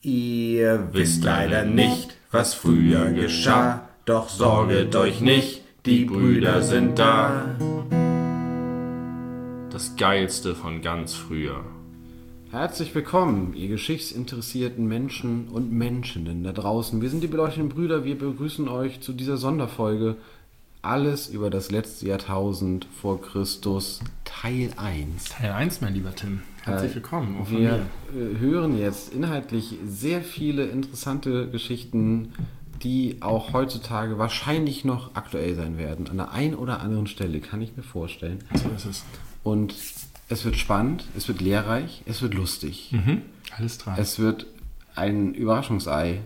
Ihr wisst leider nicht, was früher geschah, doch sorget euch nicht, die Brüder sind da. Das Geilste von ganz früher. Herzlich willkommen, ihr geschichtsinteressierten Menschen und Menschinnen da draußen. Wir sind die beleuchteten Brüder, wir begrüßen euch zu dieser Sonderfolge Alles über das letzte Jahrtausend vor Christus, Teil 1. Teil 1, mein lieber Tim. Herzlich willkommen. Auch von Wir mir. hören jetzt inhaltlich sehr viele interessante Geschichten, die auch heutzutage wahrscheinlich noch aktuell sein werden. An der einen oder anderen Stelle, kann ich mir vorstellen. So ist es. Und es wird spannend, es wird lehrreich, es wird lustig. Alles dran. Es wird ein Überraschungsei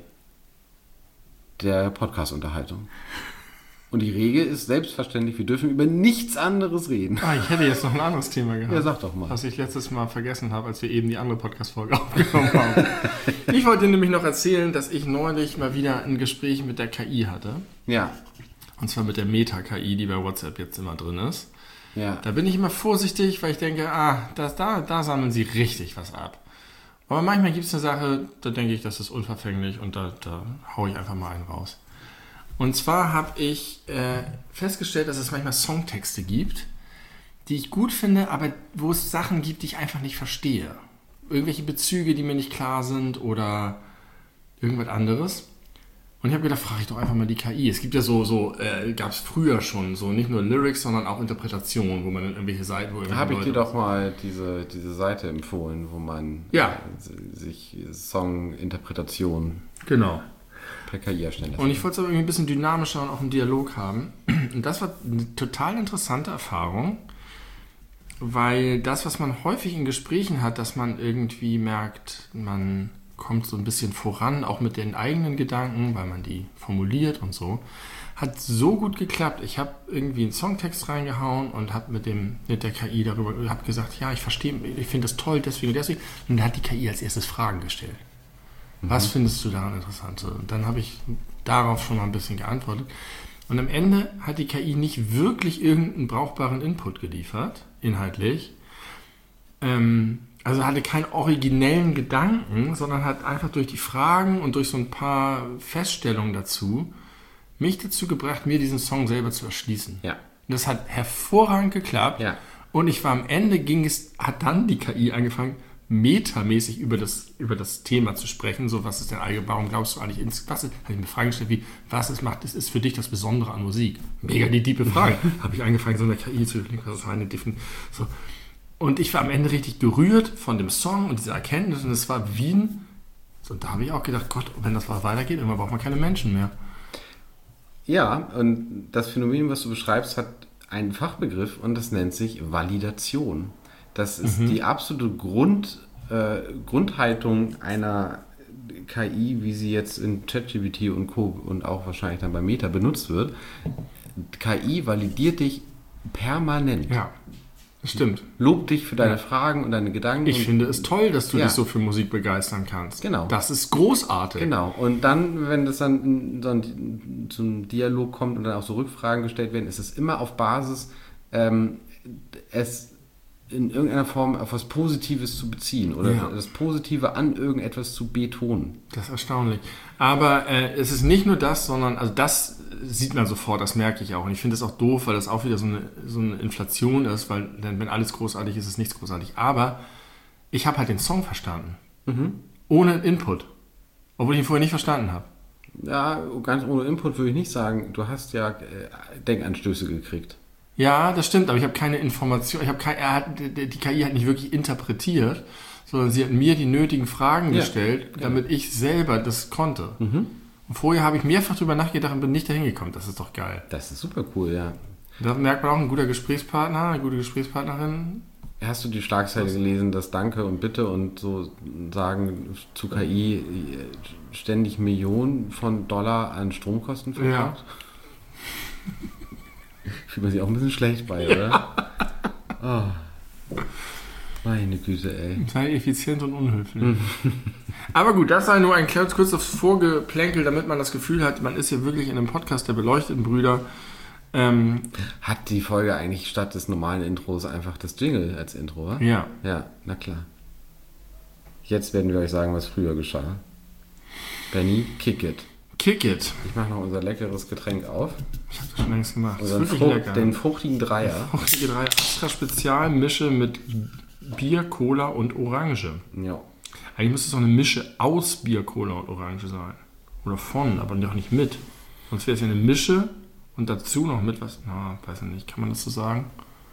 der Podcast-Unterhaltung. Und die Regel ist selbstverständlich, wir dürfen über nichts anderes reden. Ich hätte jetzt noch ein anderes Thema gehabt. Ja, sag doch mal. Was ich letztes Mal vergessen habe, als wir eben die andere Podcast-Folge aufgenommen haben. Ich wollte dir nämlich noch erzählen, dass ich neulich mal wieder ein Gespräch mit der KI hatte. Ja. Und zwar mit der Meta-KI, die bei WhatsApp jetzt immer drin ist. Ja. Da bin ich immer vorsichtig, weil ich denke, da sammeln sie richtig was ab. Aber manchmal gibt es eine Sache, da denke ich, das ist unverfänglich und da haue ich einfach mal einen raus. Und zwar habe ich festgestellt, dass es manchmal Songtexte gibt, die ich gut finde, aber wo es Sachen gibt, die ich einfach nicht verstehe. Irgendwelche Bezüge, die mir nicht klar sind oder irgendwas anderes. Und ich habe gedacht, frage ich doch einfach mal die KI. Es gibt ja gab es früher schon, so nicht nur Lyrics, sondern auch Interpretationen, wo man in irgendwelche Seiten... Da habe ich dir doch mal diese Seite empfohlen, wo man sich Songinterpretationen per KI erstellen lässt. Und ich wollte es aber irgendwie ein bisschen dynamischer und auch einen Dialog haben. Und das war eine total interessante Erfahrung, weil das, was man häufig in Gesprächen hat, dass man irgendwie merkt, man kommt so ein bisschen voran, auch mit den eigenen Gedanken, weil man die formuliert und so, hat so gut geklappt. Ich habe irgendwie einen Songtext reingehauen und habe mit der KI darüber gesagt, ja, ich verstehe, ich finde das toll, deswegen. Und dann hat die KI als erstes Fragen gestellt. Was findest du daran interessant? Und dann habe ich darauf schon mal ein bisschen geantwortet. Und am Ende hat die KI nicht wirklich irgendeinen brauchbaren Input geliefert, inhaltlich. Also hatte keinen originellen Gedanken, sondern hat einfach durch die Fragen und durch so ein paar Feststellungen dazu mich dazu gebracht, mir diesen Song selber zu erschließen. Ja. Und das hat hervorragend geklappt. Ja. Und ich war am Ende, hat dann die KI angefangen, metamäßig über das Thema zu sprechen. So, was ist denn eigentlich, warum glaubst du eigentlich, habe ich mir Fragen gestellt wie, was ist für dich das Besondere an Musik? Mega die tiefe Frage. Habe ich angefangen, so eine KI zu denken, was ist eine Definition? So. Und ich war am Ende richtig berührt von dem Song und dieser Erkenntnis und es war Wien. Und da habe ich auch gedacht, Gott, wenn das weitergeht, irgendwann braucht man keine Menschen mehr. Ja, und das Phänomen, was du beschreibst, hat einen Fachbegriff und das nennt sich Validation. Das ist die absolute Grundhaltung einer KI, wie sie jetzt in ChatGPT und Co. und auch wahrscheinlich dann bei Meta benutzt wird. KI validiert dich permanent. Ja. Stimmt. Lob dich für deine Fragen und deine Gedanken. Ich finde es toll, dass du dich so für Musik begeistern kannst. Genau. Das ist großartig. Genau. Und dann, wenn das dann zu einem Dialog kommt und dann auch so Rückfragen gestellt werden, ist es immer auf Basis, es in irgendeiner Form auf was Positives zu beziehen oder das Positive an irgendetwas zu betonen. Das ist erstaunlich. Aber es ist nicht nur das, sondern, also das sieht man sofort, das merke ich auch. Und ich finde es auch doof, weil das auch wieder so eine Inflation ist, weil wenn alles großartig ist, ist nichts großartig. Aber ich habe halt den Song verstanden. Ohne Input. Obwohl ich ihn vorher nicht verstanden habe. Ja, ganz ohne Input würde ich nicht sagen. Du hast ja Denkanstöße gekriegt. Ja, das stimmt, aber ich habe keine Information. Die KI hat nicht wirklich interpretiert, sondern sie hat mir die nötigen Fragen gestellt, damit ich selber das konnte. Und vorher habe ich mehrfach drüber nachgedacht und bin nicht dahin gekommen. Das ist doch geil. Das ist super cool, ja. Da merkt man auch, ein guter Gesprächspartner, eine gute Gesprächspartnerin. Hast du die Schlagzeile gelesen, dass Danke und Bitte und so sagen zu KI ständig Millionen von Dollar an Stromkosten verbraucht? Ja. Fühlt man sich auch ein bisschen schlecht bei, oder? Oh. Meine Güte, ey. Sei effizient und unhöflich. Aber gut, das sei nur ein kurzes Vorgeplänkel, damit man das Gefühl hat, man ist hier wirklich in einem Podcast der beleuchteten Brüder. Hat die Folge eigentlich statt des normalen Intros einfach das Jingle als Intro, oder? Ja. Ja, na klar. Jetzt werden wir euch sagen, was früher geschah. Benny, kick it. Kick it. Ich mache noch unser leckeres Getränk auf. Ich habe das schon längst gemacht. Das ist Unseren wirklich lecker. Den fruchtigen Dreier. Fruchtige Dreier extra Spezial Mische mit Bier, Cola und Orange. Ja. Eigentlich müsste es auch eine Mische aus Bier, Cola und Orange sein. Oder von, aber doch nicht mit. Sonst wäre es ja eine Mische und dazu noch mit was. Na, weiß ich nicht. Kann man das so sagen?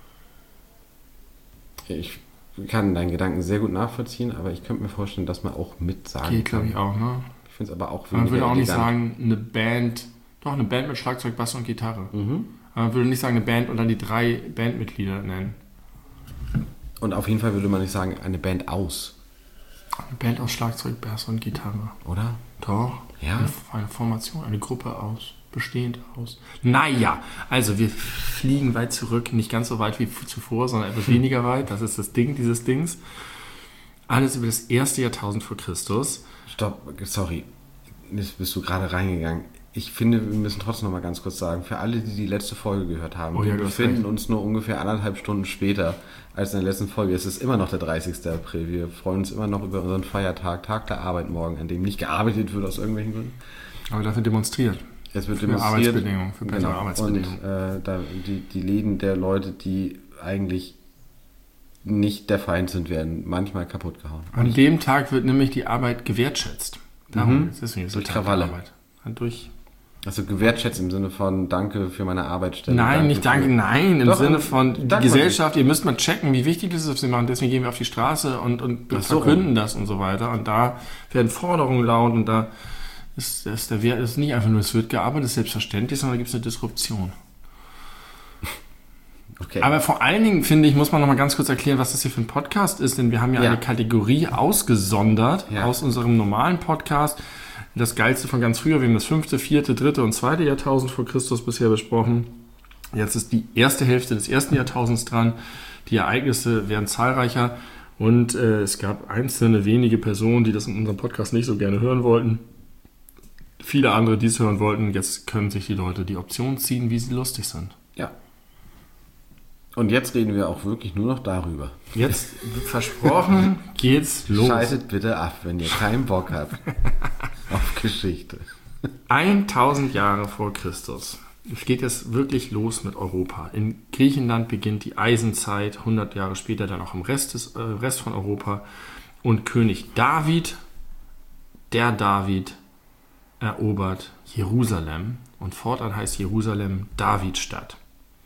Ich kann deinen Gedanken sehr gut nachvollziehen, aber ich könnte mir vorstellen, dass man auch mit sagen Geht, glaube ich, auch, ne? Ich finde es aber auch Man würde auch nicht elegant. sagen, eine Band mit Schlagzeug, Bass und Gitarre. Aber man würde nicht sagen, eine Band und dann die 3 Bandmitglieder nennen. Und auf jeden Fall würde man nicht sagen, eine Band aus, Eine Band aus Schlagzeug, Bass und Gitarre. oder? Doch. Ja. Eine Formation, eine Gruppe aus. Bestehend aus. Naja, also wir fliegen weit zurück, nicht ganz so weit wie zuvor, sondern etwas weniger weit. Das ist das Ding dieses Dings. Alles über das erste Jahrtausend vor Christus. Stopp, sorry. Jetzt bist du gerade reingegangen. Ich finde, wir müssen trotzdem noch mal ganz kurz sagen, für alle, die die letzte Folge gehört haben, Oh ja, wir du hast befinden recht. uns nur ungefähr 1,5 Stunden später als in der letzten Folge. Es ist immer noch der 30. April. Wir freuen uns immer noch über unseren Feiertag, Tag der Arbeit morgen, an dem nicht gearbeitet wird aus irgendwelchen Gründen. Aber dafür demonstriert. Es wird Für demonstriert. Arbeitsbedingungen, für bessere Arbeitsbedingungen. Und die Läden der Leute, die eigentlich nicht der Feind sind, werden manchmal kaputt gehauen. An dem Tag wird nämlich die Arbeit gewertschätzt. Darum deswegen ist Durch der Tag Krawalle. der Arbeit. Durch. Also gewertschätzt im Sinne von Danke für meine Arbeitsstelle. Nein, nicht danke, nein, im Doch, Sinne von die danke Gesellschaft, ihr müsst mal checken, wie wichtig das ist, was sie machen. Deswegen gehen wir auf die Straße und Ach so. verkünden das und so weiter. Und da werden Forderungen laut und da ist der Wert ist nicht einfach nur, es wird gearbeitet, das ist selbstverständlich, sondern da gibt es eine Disruption. Okay. Aber vor allen Dingen, finde ich, muss man noch mal ganz kurz erklären, was das hier für ein Podcast ist, denn wir haben ja Ja. eine Kategorie ausgesondert Ja. aus unserem normalen Podcast. Das Geilste von ganz früher, wir haben das 5., 4., 3. und 2. Jahrtausend vor Christus bisher besprochen. Jetzt ist die erste Hälfte des 1. Jahrtausends dran. Die Ereignisse werden zahlreicher und es gab einzelne wenige Personen, die das in unserem Podcast nicht so gerne hören wollten. Viele andere, die es hören wollten. Jetzt können sich die Leute die Option ziehen, wie sie lustig sind. Ja. Und jetzt reden wir auch wirklich nur noch darüber. Jetzt, versprochen, geht's los. Schaltet bitte ab, wenn ihr keinen Bock habt auf Geschichte. 1000 Jahre vor Christus. Es geht jetzt wirklich los mit Europa. In Griechenland beginnt die Eisenzeit, 100 Jahre später dann auch im Rest von Europa. Und König David, der David, erobert Jerusalem. Und fortan heißt Jerusalem Davidstadt.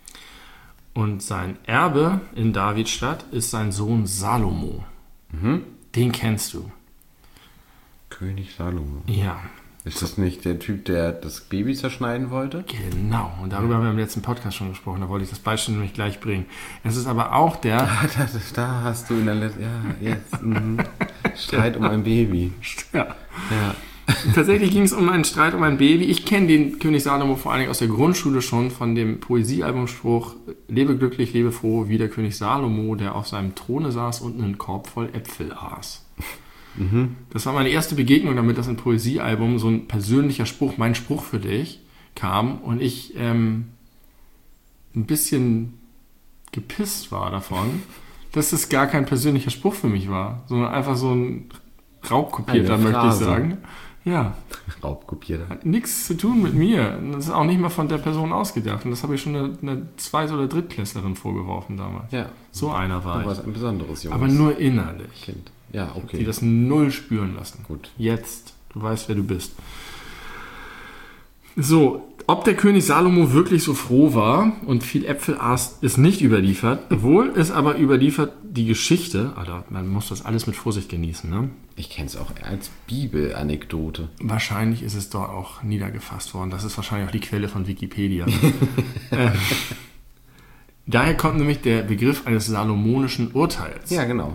Und sein Erbe in Davidstadt ist sein Sohn Salomo. Den kennst du. König Salomo. Ja, Ist das nicht der Typ, der das Baby zerschneiden wollte? genau. Und darüber haben wir im letzten Podcast schon gesprochen. Da wollte ich das Beispiel nämlich gleich bringen. Es ist aber auch der... Da hast du in der letzten... Ja, jetzt. Streit um ein Baby. Ja. Ja. Tatsächlich ging es um einen Streit um ein Baby. Ich kenne den König Salomo vor allen Dingen aus der Grundschule schon von dem Poesiealbumspruch Lebe glücklich, lebe froh, wie der König Salomo, der auf seinem Throne saß und einen Korb voll Äpfel aß. Das war meine erste Begegnung damit, dass ein Poesiealbum so ein persönlicher Spruch, mein Spruch für dich, kam und ich ein bisschen gepisst war davon, dass es gar kein persönlicher Spruch für mich war, sondern einfach so ein raubkopierter, Eine möchte ich Phrase. sagen. Ja, Raubkopierter. hat nichts zu tun mit mir. Das ist auch nicht mal von der Person ausgedacht. Und das habe ich schon einer Zweit- oder Drittklässlerin vorgeworfen damals. Ja. So einer war Du warst ich. ein besonderes Junges Aber nur innerlich. Kind. Ja, okay. Die das null spüren lassen. Gut. Jetzt. Du weißt, wer du bist. So, ob der König Salomo wirklich so froh war und viel Äpfel aß, ist nicht überliefert. Wohl ist aber überliefert die Geschichte, also man muss das alles mit Vorsicht genießen, ne? Ich kenne es auch als Bibelanekdote. Wahrscheinlich ist es dort auch niedergefasst worden. Das ist wahrscheinlich auch die Quelle von Wikipedia. Daher kommt nämlich der Begriff eines salomonischen Urteils. Ja, genau.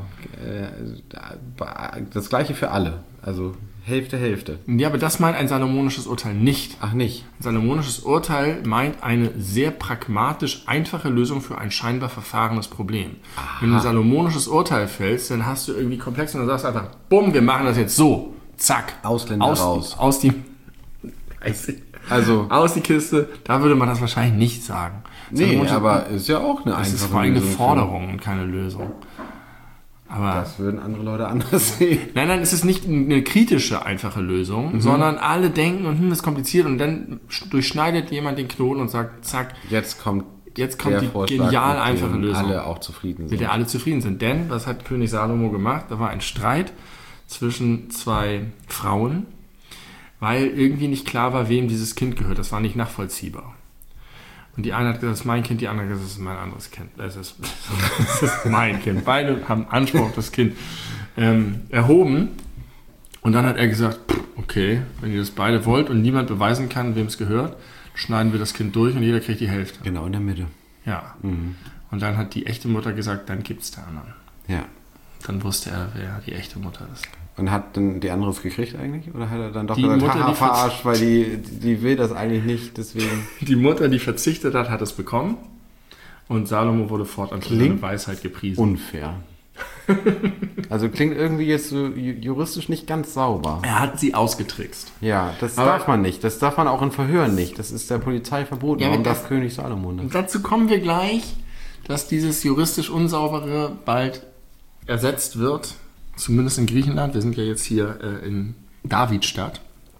Das gleiche für alle. Also Hälfte, Hälfte. Ja, aber das meint ein salomonisches Urteil nicht. Ach nicht. Ein salomonisches Urteil meint eine sehr pragmatisch einfache Lösung für ein scheinbar verfahrenes Problem. Wenn du ein salomonisches Urteil fällst, dann hast du irgendwie komplex und dann sagst du einfach, bumm, wir machen das jetzt so. Zack. Ausländer raus. Aus die Also, aus die Kiste. Da würde man das wahrscheinlich nicht sagen. nee, Salomonisches- aber ist ja auch eine Das ist einfache vor allem eine Lösung für- Forderung und keine Lösung. Aber das würden andere Leute anders sehen. Nein, es ist nicht eine kritische, einfache Lösung, sondern alle denken, das ist kompliziert und dann durchschneidet jemand den Knoten und sagt, zack, Jetzt kommt die Vorschlag, genial mit einfache dem Lösung. alle auch zufrieden Mit sind. der alle zufrieden sind. Denn, was hat König Salomo gemacht? Da war ein Streit zwischen zwei Frauen, weil irgendwie nicht klar war, wem dieses Kind gehört. Das war nicht nachvollziehbar. Und die eine hat gesagt, das ist mein Kind, die andere hat gesagt, das ist mein anderes Kind. Das ist mein Kind. Beide haben Anspruch auf das Kind erhoben. Und dann hat er gesagt, okay, wenn ihr das beide wollt und niemand beweisen kann, wem es gehört, schneiden wir das Kind durch und jeder kriegt die Hälfte. Genau in der Mitte. Ja. Und dann hat die echte Mutter gesagt, dann gibt's der anderen. Ja. Dann wusste er, wer die echte Mutter ist. Und hat dann die andere es gekriegt eigentlich? Oder hat er dann doch Die gesagt, Mutter, haha, die verarscht, weil die will das eigentlich nicht, deswegen... Die Mutter, die verzichtet hat es bekommen. Und Salomo wurde fortan für seine Weisheit gepriesen. Unfair. Also klingt irgendwie jetzt so juristisch nicht ganz sauber. Er hat sie ausgetrickst. Ja, das Aber- darf man nicht. Das darf man auch in Verhören nicht. Das ist der Polizei verboten. Ja, Warum aber darf König Salomo Und das? dazu kommen wir gleich, dass dieses juristisch Unsaubere bald ersetzt wird. Zumindest in Griechenland. Wir sind ja jetzt hier in Davidstadt.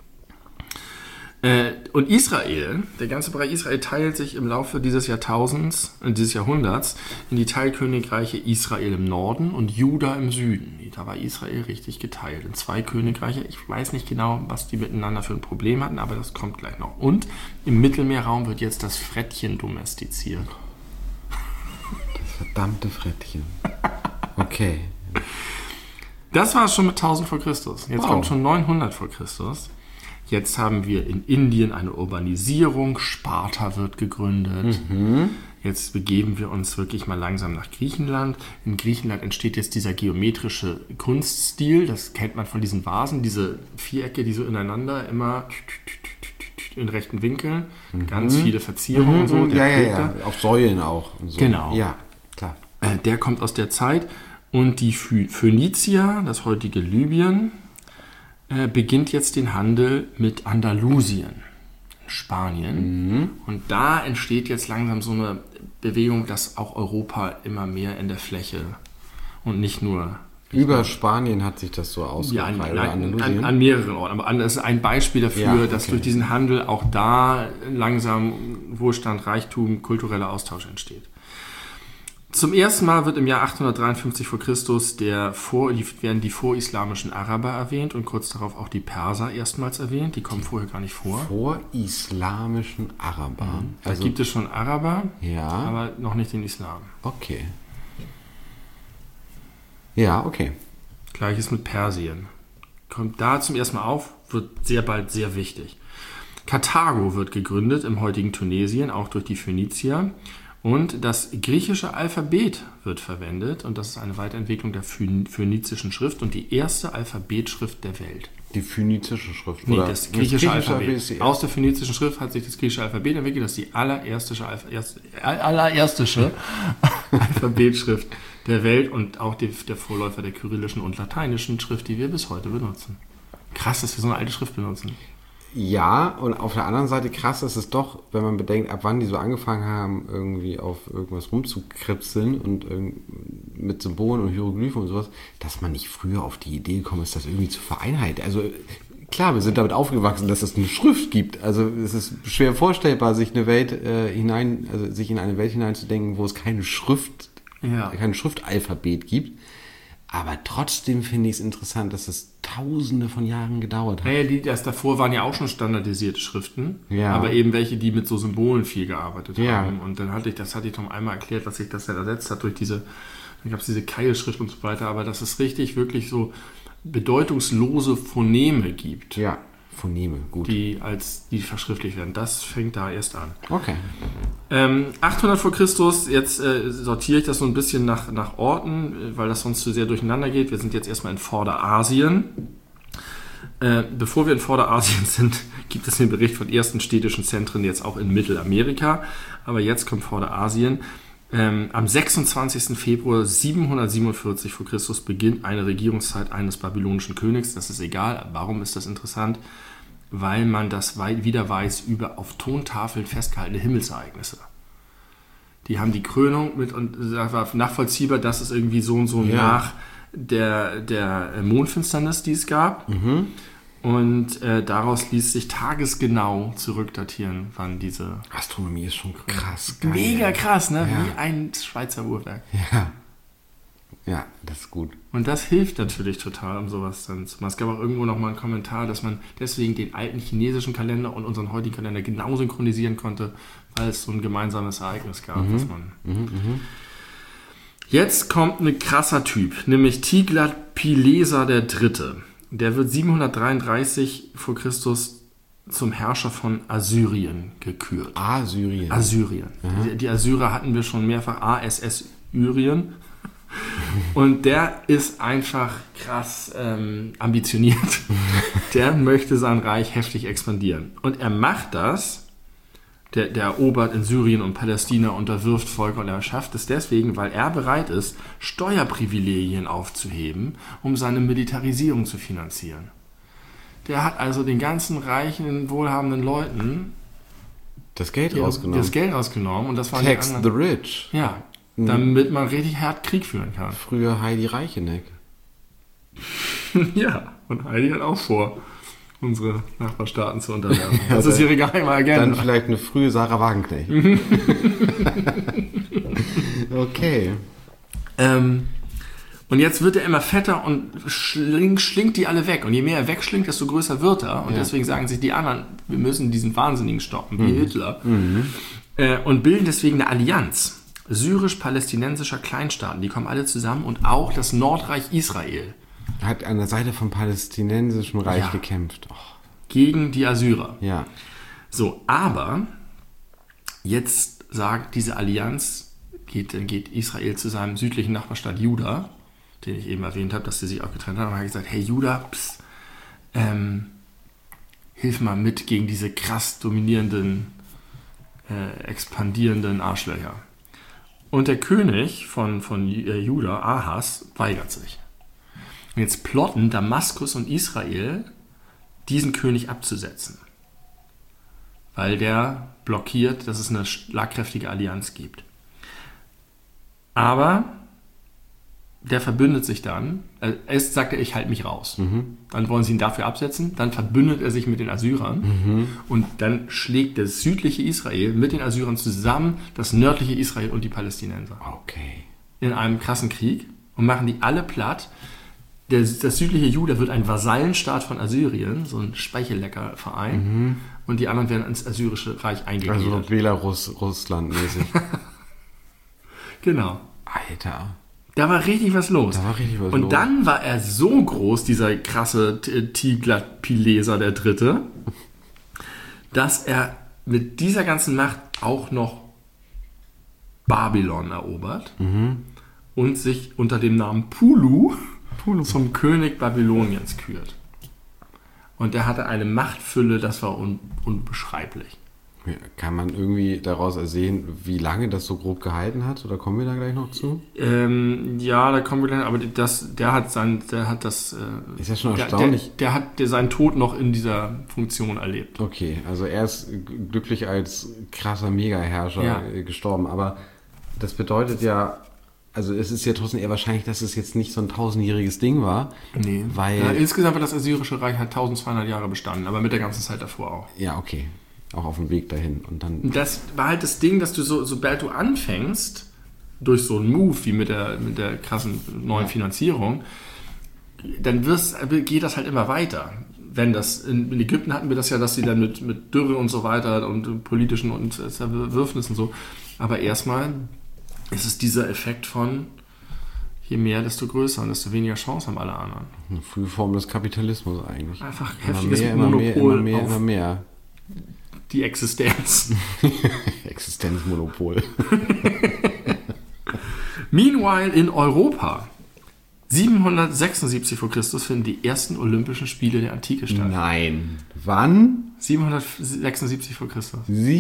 Und Israel, der ganze Bereich Israel teilt sich im Laufe dieses Jahrhunderts in die Teilkönigreiche Israel im Norden und Juda im Süden. Da war Israel richtig geteilt in zwei Königreiche. Ich weiß nicht genau, was die miteinander für ein Problem hatten, aber das kommt gleich noch. Und im Mittelmeerraum wird jetzt das Frettchen domestiziert. Verdammte Frettchen. Okay. Das war es schon mit 1000 vor Christus. Jetzt kommt schon 900 vor Christus. Jetzt haben wir in Indien eine Urbanisierung. Sparta wird gegründet. Jetzt begeben wir uns wirklich mal langsam nach Griechenland. In Griechenland entsteht jetzt dieser geometrische Kunststil. Das kennt man von diesen Vasen. Diese Vierecke, die so ineinander immer in rechten Winkeln. Ganz viele Verzierungen und so. Der Pilger. Auf Säulen auch. Und so. Genau. Ja, klar. Der kommt aus der Zeit. Und die Phönizier, das heutige Libyen, beginnt jetzt den Handel mit Andalusien, Spanien. Und da entsteht jetzt langsam so eine Bewegung, dass auch Europa immer mehr in der Fläche und nicht nur... Über Spanien hat sich das so ausgebreitet. An mehreren Orten. Aber das ist ein Beispiel dafür, dass durch diesen Handel auch da langsam Wohlstand, Reichtum, kultureller Austausch entsteht. Zum ersten Mal wird im Jahr 853 vor Christus werden die vorislamischen Araber erwähnt und kurz darauf auch die Perser erstmals erwähnt. Die kommen vorher gar nicht vor. Vorislamischen Araber. Da gibt es schon Araber, Ja. aber noch nicht den Islam. Okay. Ja, okay. Gleiches mit Persien. Kommt da zum ersten Mal auf, wird sehr bald sehr wichtig. Karthago wird gegründet im heutigen Tunesien, auch durch die Phönizier. Und das griechische Alphabet wird verwendet. Und das ist eine Weiterentwicklung der phönizischen Schrift und die erste Alphabetschrift der Welt. Die phönizische Schrift. Nee, oder? das griechische Alphabet. ist die Aus der phönizischen Schrift hat sich das griechische Alphabet entwickelt. Das ist die allererste Alphabetschrift der Welt und auch der Vorläufer der kyrillischen und lateinischen Schrift, die wir bis heute benutzen. Krass, dass wir so eine alte Schrift benutzen. Ja, und auf der anderen Seite krass ist es doch, wenn man bedenkt, ab wann die so angefangen haben, irgendwie auf irgendwas rumzukripseln und mit Symbolen und Hieroglyphen und sowas, dass man nicht früher auf die Idee gekommen ist, das irgendwie zu vereinheitlichen. Also klar, wir sind damit aufgewachsen, dass es eine Schrift gibt. Also es ist schwer vorstellbar, sich in eine Welt hineinzudenken, wo es kein Schriftalphabet gibt. Aber trotzdem finde ich es interessant, dass es Tausende von Jahren gedauert hat. Naja, das davor waren ja auch schon standardisierte Schriften, Ja. aber eben welche, die mit so Symbolen viel gearbeitet Ja. haben. Und dann hatte ich Tom einmal erklärt, dass sich das ja ersetzt hat durch dann gab es diese Keilschrift und so weiter, aber dass es wirklich so bedeutungslose Phoneme gibt, Ja, Phoneme, gut. die verschriftlicht werden. Das fängt da erst an. Okay. 800 vor Christus, jetzt sortiere ich das so ein bisschen nach Orten, weil das sonst zu sehr durcheinander geht. Wir sind jetzt erstmal in Vorderasien. Bevor wir in Vorderasien sind, gibt es den Bericht von ersten städtischen Zentren jetzt auch in Mittelamerika. Aber jetzt kommt Vorderasien. Am 26. Februar 747 vor Christus beginnt eine Regierungszeit eines babylonischen Königs. Das ist egal. Warum ist das interessant? Weil man das wieder weiß über auf Tontafeln festgehaltene Himmelsereignisse. Die haben die Krönung mit und da war nachvollziehbar, dass es irgendwie so und so der Mondfinsternis, die es gab. Und daraus ließ sich tagesgenau zurückdatieren, wann diese... Astronomie ist schon krass geil. Mega krass, ne? Ja. Wie ein Schweizer Uhrwerk. Ja, das ist gut. Und das hilft natürlich total, um sowas dann zu machen. Es gab auch irgendwo noch mal einen Kommentar, dass man deswegen den alten chinesischen Kalender und unseren heutigen Kalender genau synchronisieren konnte, weil es so ein gemeinsames Ereignis gab. Was man Jetzt kommt ein krasser Typ, nämlich Tiglat-Pileser III. Der wird 733 vor Christus zum Herrscher von Assyrien gekürt. Assyrien. Die Assyrer hatten wir schon mehrfach, Assyrien. Und der ist einfach krass ambitioniert. Der möchte sein Reich heftig expandieren. Und er macht das, der erobert in Syrien und Palästina, unterwirft Völker, und er schafft es deswegen, weil er bereit ist, Steuerprivilegien aufzuheben, um seine Militarisierung zu finanzieren. Der hat also den ganzen reichen, wohlhabenden Leuten das Geld rausgenommen. Und das waren Tax the rich. Ja, damit man richtig hart Krieg führen kann. Früher Heidi Reicheneck. Ja, und Heidi hat auch vor, unsere Nachbarstaaten zu unterwerfen. Das ist ihre geheime Agenda. Dann vielleicht eine frühe Sarah Wagenknecht. Okay. Und jetzt wird er immer fetter und schlingt die alle weg. Und je mehr er wegschlingt, desto größer wird er. Und deswegen sagen sich die anderen, wir müssen diesen Wahnsinnigen stoppen, wie Hitler. Und bilden deswegen eine Allianz syrisch-palästinensischer Kleinstaaten. Die kommen alle zusammen, und auch das Nordreich Israel. Hat an der Seite vom palästinensischen Reich gekämpft. Gegen die Assyrer. Ja. So, aber jetzt sagt diese Allianz, geht Israel zu seinem südlichen Nachbarstaat Juda, den ich eben erwähnt habe, dass sie sich auch getrennt haben, und hat gesagt, hey Juda, hilf mal mit gegen diese krass dominierenden, expandierenden Arschlöcher. Und der König von Juda, Ahas, weigert sich. Und jetzt plotten Damaskus und Israel, diesen König abzusetzen. Weil der blockiert, dass es eine schlagkräftige Allianz gibt. Aber der verbündet sich dann. Erst sagt er, ich halte mich raus. Dann wollen sie ihn dafür absetzen. Dann verbündet er sich mit den Assyrern. Und dann schlägt das südliche Israel mit den Assyrern zusammen das nördliche Israel und die Palästinenser. Okay. In einem krassen Krieg. Und machen die alle platt. Das südliche Juda wird ein Vasallenstaat von Assyrien, so ein Speichelleckerverein, und die anderen werden ins assyrische Reich eingegliedert. Also Belarus-Russland mäßig. Genau. Alter. Da war richtig was los. Und dann war er so groß, dieser krasse Tiglat-Pileser III., dass er mit dieser ganzen Macht auch noch Babylon erobert und sich unter dem Namen Pulu zum König Babyloniens kürt. Und der hatte eine Machtfülle, das war unbeschreiblich. Kann man irgendwie daraus ersehen, wie lange das so grob gehalten hat? Oder kommen wir da gleich noch zu? Ja, da kommen wir gleich, aber der hat das... Ist ja schon erstaunlich. Der hat seinen Tod noch in dieser Funktion erlebt. Okay, also er ist glücklich als krasser Mega-Herrscher gestorben. Aber das bedeutet ja, also es ist ja trotzdem eher wahrscheinlich, dass es jetzt nicht so ein 1000-jähriges Ding war. Nee. Weil insgesamt war das Assyrische Reich halt 1200 Jahre bestanden, aber mit der ganzen Zeit davor auch. Ja, okay. Auch auf dem Weg dahin. Und dann das war halt das Ding, dass du sobald du anfängst, durch so einen Move wie mit der krassen neuen Finanzierung, dann geht das halt immer weiter. Wenn das in Ägypten hatten wir das ja, dass sie dann mit Dürre und so weiter und politischen und Zerwürfnissen und so. Aber erstmal ist es dieser Effekt von je mehr, desto größer und desto weniger Chance haben alle anderen. Eine frühe Form des Kapitalismus eigentlich. Einfach heftiges Monopol immer mehr. Die Existenz. Existenzmonopol. Meanwhile in Europa. 776 vor Christus finden die ersten Olympischen Spiele der Antike statt. Nein. Wann? 776 vor Christus.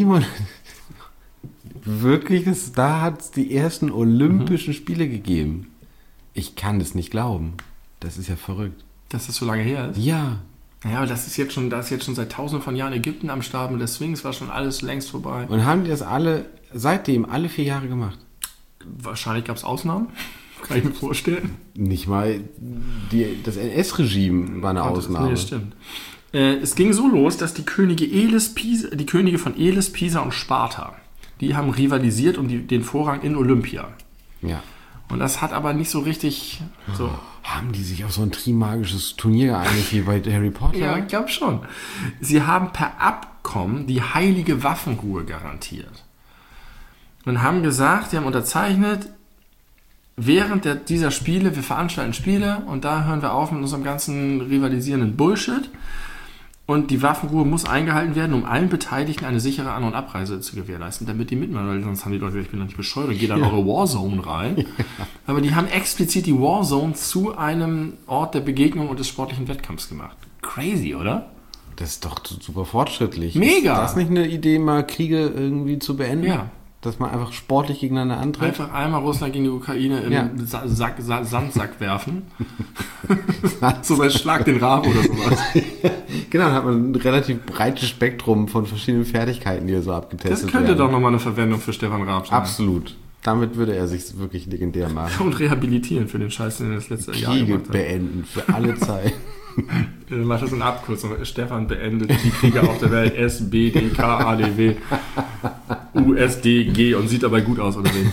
Wirklich? Da hat es die ersten Olympischen Spiele gegeben. Ich kann das nicht glauben. Das ist ja verrückt. Dass das so lange her ist? Ja. Naja, aber da ist jetzt schon seit tausenden von Jahren Ägypten am Start und deswegen war schon alles längst vorbei. Und haben die das seitdem alle 4 Jahre gemacht? Wahrscheinlich gab es Ausnahmen. Kann ich mir vorstellen. Nicht mal das NS-Regime war eine Ausnahme. Nee, stimmt. Es ging so los, dass die Könige von Elis, Pisa und Sparta, die haben rivalisiert um den Vorrang in Olympia. Ja. Und das hat aber nicht so richtig so... Haben die sich auf so ein trimagisches Turnier geeinigt wie bei Harry Potter? Ja, ich glaube schon. Sie haben per Abkommen die heilige Waffenruhe garantiert. Und haben gesagt, sie haben unterzeichnet, während dieser Spiele, wir veranstalten Spiele und da hören wir auf mit unserem ganzen rivalisierenden Bullshit. Und die Waffenruhe muss eingehalten werden, um allen Beteiligten eine sichere An- und Abreise zu gewährleisten, damit die mitmachen, weil sonst haben die Leute gesagt, ich bin doch nicht bescheuert, ich gehe da in eure Warzone rein. Ja. Aber die haben explizit die Warzone zu einem Ort der Begegnung und des sportlichen Wettkampfs gemacht. Crazy, oder? Das ist doch super fortschrittlich. Mega! Ist das nicht eine Idee, mal Kriege irgendwie zu beenden? Ja. Dass man einfach sportlich gegeneinander antritt? Einfach einmal Russland gegen die Ukraine im Sandsack werfen. So bei Schlag den Raben oder sowas. Genau, dann hat man ein relativ breites Spektrum von verschiedenen Fertigkeiten, die er so abgetestet Das könnte werden. doch nochmal eine Verwendung für Stefan Raab sein. Absolut. Damit würde er sich wirklich legendär machen. Und rehabilitieren für den Scheiß, den er das letzte Jahr Kriege gemacht hat. beenden für alle Zeit. Dann macht das eine Abkürzung. Stefan beendet die Kriege auf der Welt. S, B, D, K, A, D, W, U, S, D, G und sieht dabei gut aus, oder wie?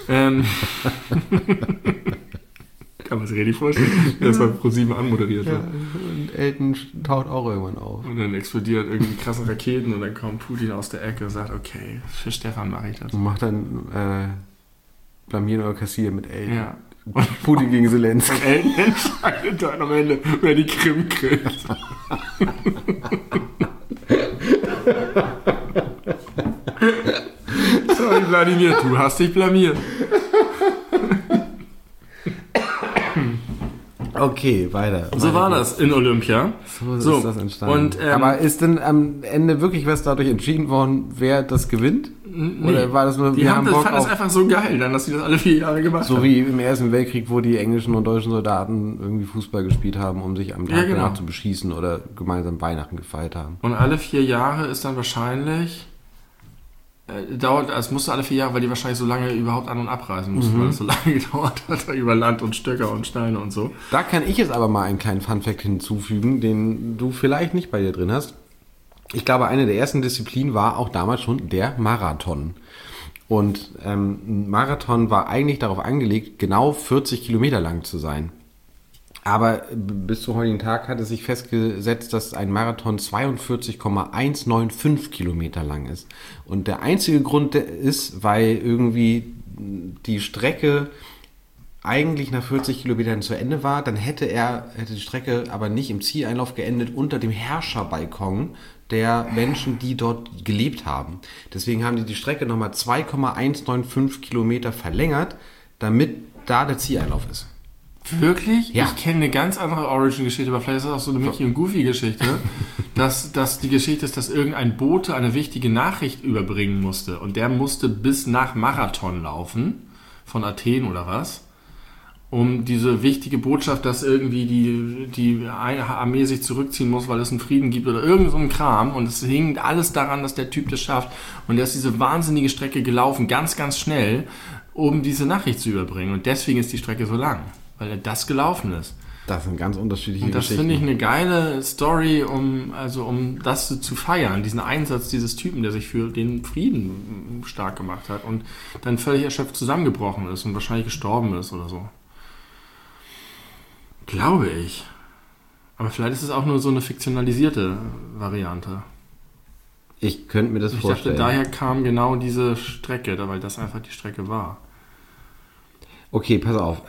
Kann man sich richtig vorstellen, dass man ProSieben anmoderiert wird. Und Elton taucht auch irgendwann auf. Und dann explodieren irgendwie krasse Raketen und dann kommt Putin aus der Ecke und sagt, okay, für Stefan mache ich das. Und macht dann blamieren oder kassieren mit Elton. Ja. Putin gegen Zelensky. Und Elton entscheidet dann am Ende, wer die Krim kriegt. Sorry, Wladimir, du hast dich blamiert. Okay, weiter. So war das in Olympia. So ist das entstanden. Und, aber ist denn am Ende wirklich was dadurch entschieden worden, wer das gewinnt? Nee, Oder war das nur, die fanden das einfach so geil, dann, dass sie das alle 4 Jahre gemacht haben. So wie im Ersten Weltkrieg, wo die englischen und deutschen Soldaten irgendwie Fußball gespielt haben, um sich am Tag danach zu beschießen oder gemeinsam Weihnachten gefeiert haben. Und alle 4 Jahre ist dann wahrscheinlich... es musste alle 4 Jahre, weil die wahrscheinlich so lange überhaupt an- und abreisen mussten, weil es so lange gedauert hat, über Land und Stöcker und Steine und so. Da kann ich jetzt aber mal einen kleinen Funfact hinzufügen, den du vielleicht nicht bei dir drin hast. Ich glaube, eine der ersten Disziplinen war auch damals schon der Marathon. Und ein Marathon war eigentlich darauf angelegt, genau 40 Kilometer lang zu sein. Aber bis zum heutigen Tag hat es sich festgesetzt, dass ein Marathon 42,195 Kilometer lang ist. Und der einzige Grund ist, weil irgendwie die Strecke eigentlich nach 40 Kilometern zu Ende war. Dann hätte die Strecke aber nicht im Zieleinlauf geendet unter dem Herrscherbalkon der Menschen, die dort gelebt haben. Deswegen haben die Strecke nochmal 2,195 Kilometer verlängert, damit da der Zieleinlauf ist. Wirklich? Ja. Ich kenne eine ganz andere Origin-Geschichte, aber vielleicht ist das auch so eine Mickey und Goofy-Geschichte, dass die Geschichte ist, dass irgendein Bote eine wichtige Nachricht überbringen musste und der musste bis nach Marathon laufen, von Athen oder was, um diese wichtige Botschaft, dass irgendwie die eine Armee sich zurückziehen muss, weil es einen Frieden gibt oder irgend so ein Kram und es hing alles daran, dass der Typ das schafft und der ist diese wahnsinnige Strecke gelaufen, ganz, ganz schnell, um diese Nachricht zu überbringen und deswegen ist die Strecke so lang. Weil er das gelaufen ist. Das sind ganz unterschiedliche Und das Geschichten. finde ich eine geile Story, um das zu feiern, diesen Einsatz dieses Typen, der sich für den Frieden stark gemacht hat und dann völlig erschöpft zusammengebrochen ist und wahrscheinlich gestorben ist oder so. Glaube ich. Aber vielleicht ist es auch nur so eine fiktionalisierte Variante. Ich könnte mir das vorstellen. Ich dachte, daher kam genau diese Strecke, weil das einfach die Strecke war. Okay, pass auf.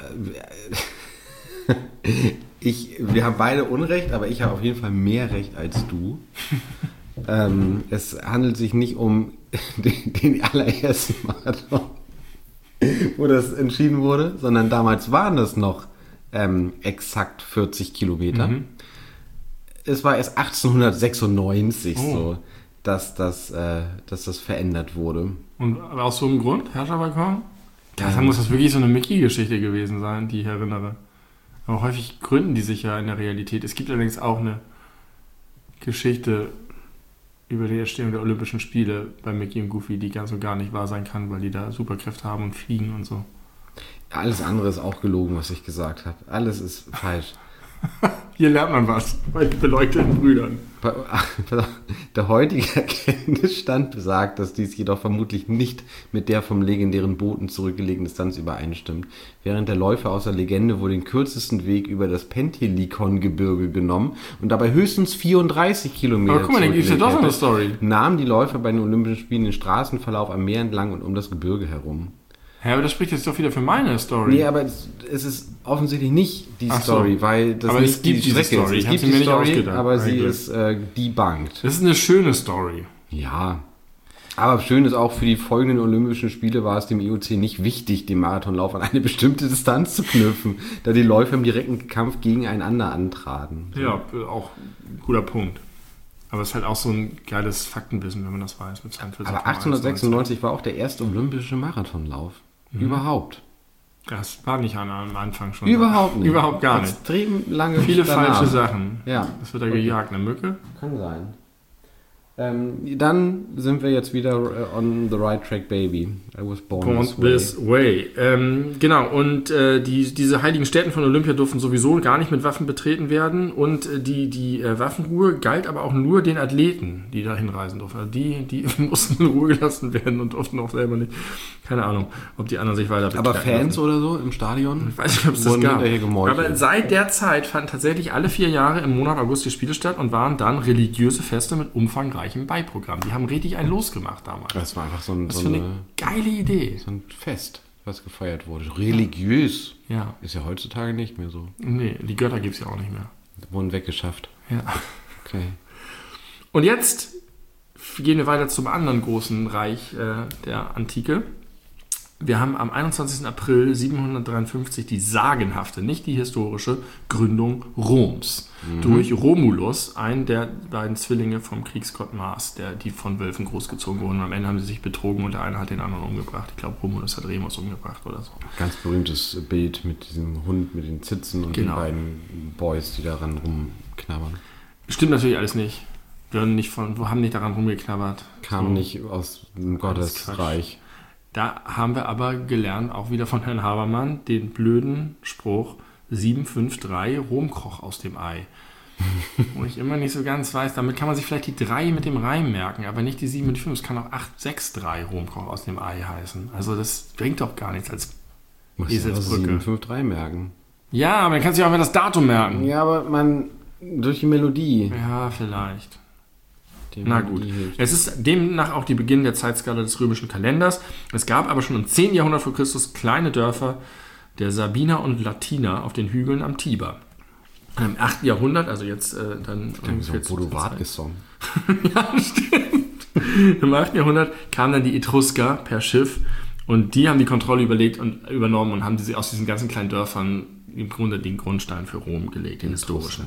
Wir haben beide Unrecht, aber ich habe auf jeden Fall mehr Recht als du. Es handelt sich nicht um den allerersten Marathon, wo das entschieden wurde, sondern damals waren das noch exakt 40 Kilometer. Mhm. Es war erst 1896 so, dass das verändert wurde. Und aus so einem Grund, Herrscherbalkon? Ja, dann muss das wirklich so eine Mickey-Geschichte gewesen sein, die ich erinnere. Aber häufig gründen die sich ja in der Realität. Es gibt allerdings auch eine Geschichte über die Entstehung der Olympischen Spiele bei Mickey und Goofy, die ganz und gar nicht wahr sein kann, weil die da Superkräfte haben und fliegen und so. Alles andere ist auch gelogen, was ich gesagt habe. Alles ist falsch. Hier lernt man was bei beleuchteten Brüdern. Der heutige Erkenntnisstand besagt, dass dies jedoch vermutlich nicht mit der vom legendären Boten zurückgelegten Distanz übereinstimmt. Während der Läufer aus der Legende wohl den kürzesten Weg über das Pentelikon-Gebirge genommen und dabei höchstens 34 Kilometer Aber guck mal, da gibt es ja doch noch eine Story. nahmen die Läufer bei den Olympischen Spielen den Straßenverlauf am Meer entlang und um das Gebirge herum. Ja, aber das spricht jetzt doch wieder für meine Story. Nee, aber es ist offensichtlich nicht die Story, weil das aber nicht es gibt die diese Strecke Story. ist. Es Ich gibt hab sie die mir nicht Story, ausgedacht. aber sie Eigentlich. ist debunked. Das ist eine schöne Story. Ja. Aber schön ist auch, für die folgenden Olympischen Spiele war es dem IOC nicht wichtig, den Marathonlauf an eine bestimmte Distanz zu knüpfen, da die Läufer im direkten Kampf gegeneinander antraten. Ja, auch ein guter Punkt. Aber es ist halt auch so ein geiles Faktenwissen, wenn man das weiß. Mit 42, Aber 1896 war auch der erste olympische Marathonlauf. Überhaupt. Das war nicht am Anfang schon. Überhaupt nicht. Überhaupt gar nicht. Extrem lange Viele danach. falsche Sachen. Ja. Das wird da gejagt, eine Mücke. Kann sein. Dann sind wir jetzt wieder on the right track, baby. I was born this way. Genau, und diese heiligen Stätten von Olympia durften sowieso gar nicht mit Waffen betreten werden. Und die Waffenruhe galt aber auch nur den Athleten, die da hinreisen durften. Also die mussten in Ruhe gelassen werden und durften auch selber nicht. Keine Ahnung, ob die anderen sich weiter Aber betreiben Fans dürfen. oder so im Stadion? Ich weiß nicht, ob es das wurden gab. hinterher gemeuchelt. Aber seit der Zeit fanden tatsächlich alle 4 Jahre im Monat August die Spiele statt und waren dann religiöse Feste mit umfangreichem Beiprogramm. Die haben richtig ein losgemacht damals. Das war einfach so Das finde ich eine geile Idee. ein Fest, was gefeiert wurde. Religiös. Ja. Ist ja heutzutage nicht mehr so. Nee, die Götter gibt es ja auch nicht mehr. Wurden weggeschafft. Ja. Okay. Und jetzt gehen wir weiter zum anderen großen Reich der Antike. Wir haben am 21. April 753 die sagenhafte, nicht die historische, Gründung Roms durch Romulus, einen der beiden Zwillinge vom Kriegsgott Mars, die von Wölfen großgezogen wurden. Am Ende haben sie sich betrogen und der eine hat den anderen umgebracht. Ich glaube, Romulus hat Remus umgebracht oder so. Ganz berühmtes Bild mit diesem Hund mit den Zitzen und Genau. den beiden Boys, die daran rumknabbern. Stimmt natürlich alles nicht. Wir haben nicht daran rumgeknabbert. Kam So. nicht aus dem Gottesreich. Da haben wir aber gelernt, auch wieder von Herrn Habermann, den blöden Spruch 753, Rom kroch aus dem Ei. Wo ich immer nicht so ganz weiß, damit kann man sich vielleicht die 3 mit dem Reim merken, aber nicht die 7 mit 5. Es kann auch 863 Rom kroch aus dem Ei heißen. Also das bringt doch gar nichts als Muss ich Eselsbrücke. 753 merken. Ja, aber dann kannst du ja auch mal das Datum merken. Ja, aber durch die Melodie. Ja, vielleicht. Die Na Melodie gut. hilft. Es ist demnach auch die Beginn der Zeitskala des römischen Kalenders. Es gab aber schon im 10. Jahrhundert vor Christus kleine Dörfer der Sabiner und Latiner auf den Hügeln am Tiber. Und im 8. Jahrhundert, also jetzt dann... So ein Bodo Wartke-Song. Ja, stimmt. Im 8. Jahrhundert kamen dann die Etrusker per Schiff und die haben die Kontrolle übernommen und haben aus diesen ganzen kleinen Dörfern im Grunde den Grundstein für Rom gelegt, den historischen.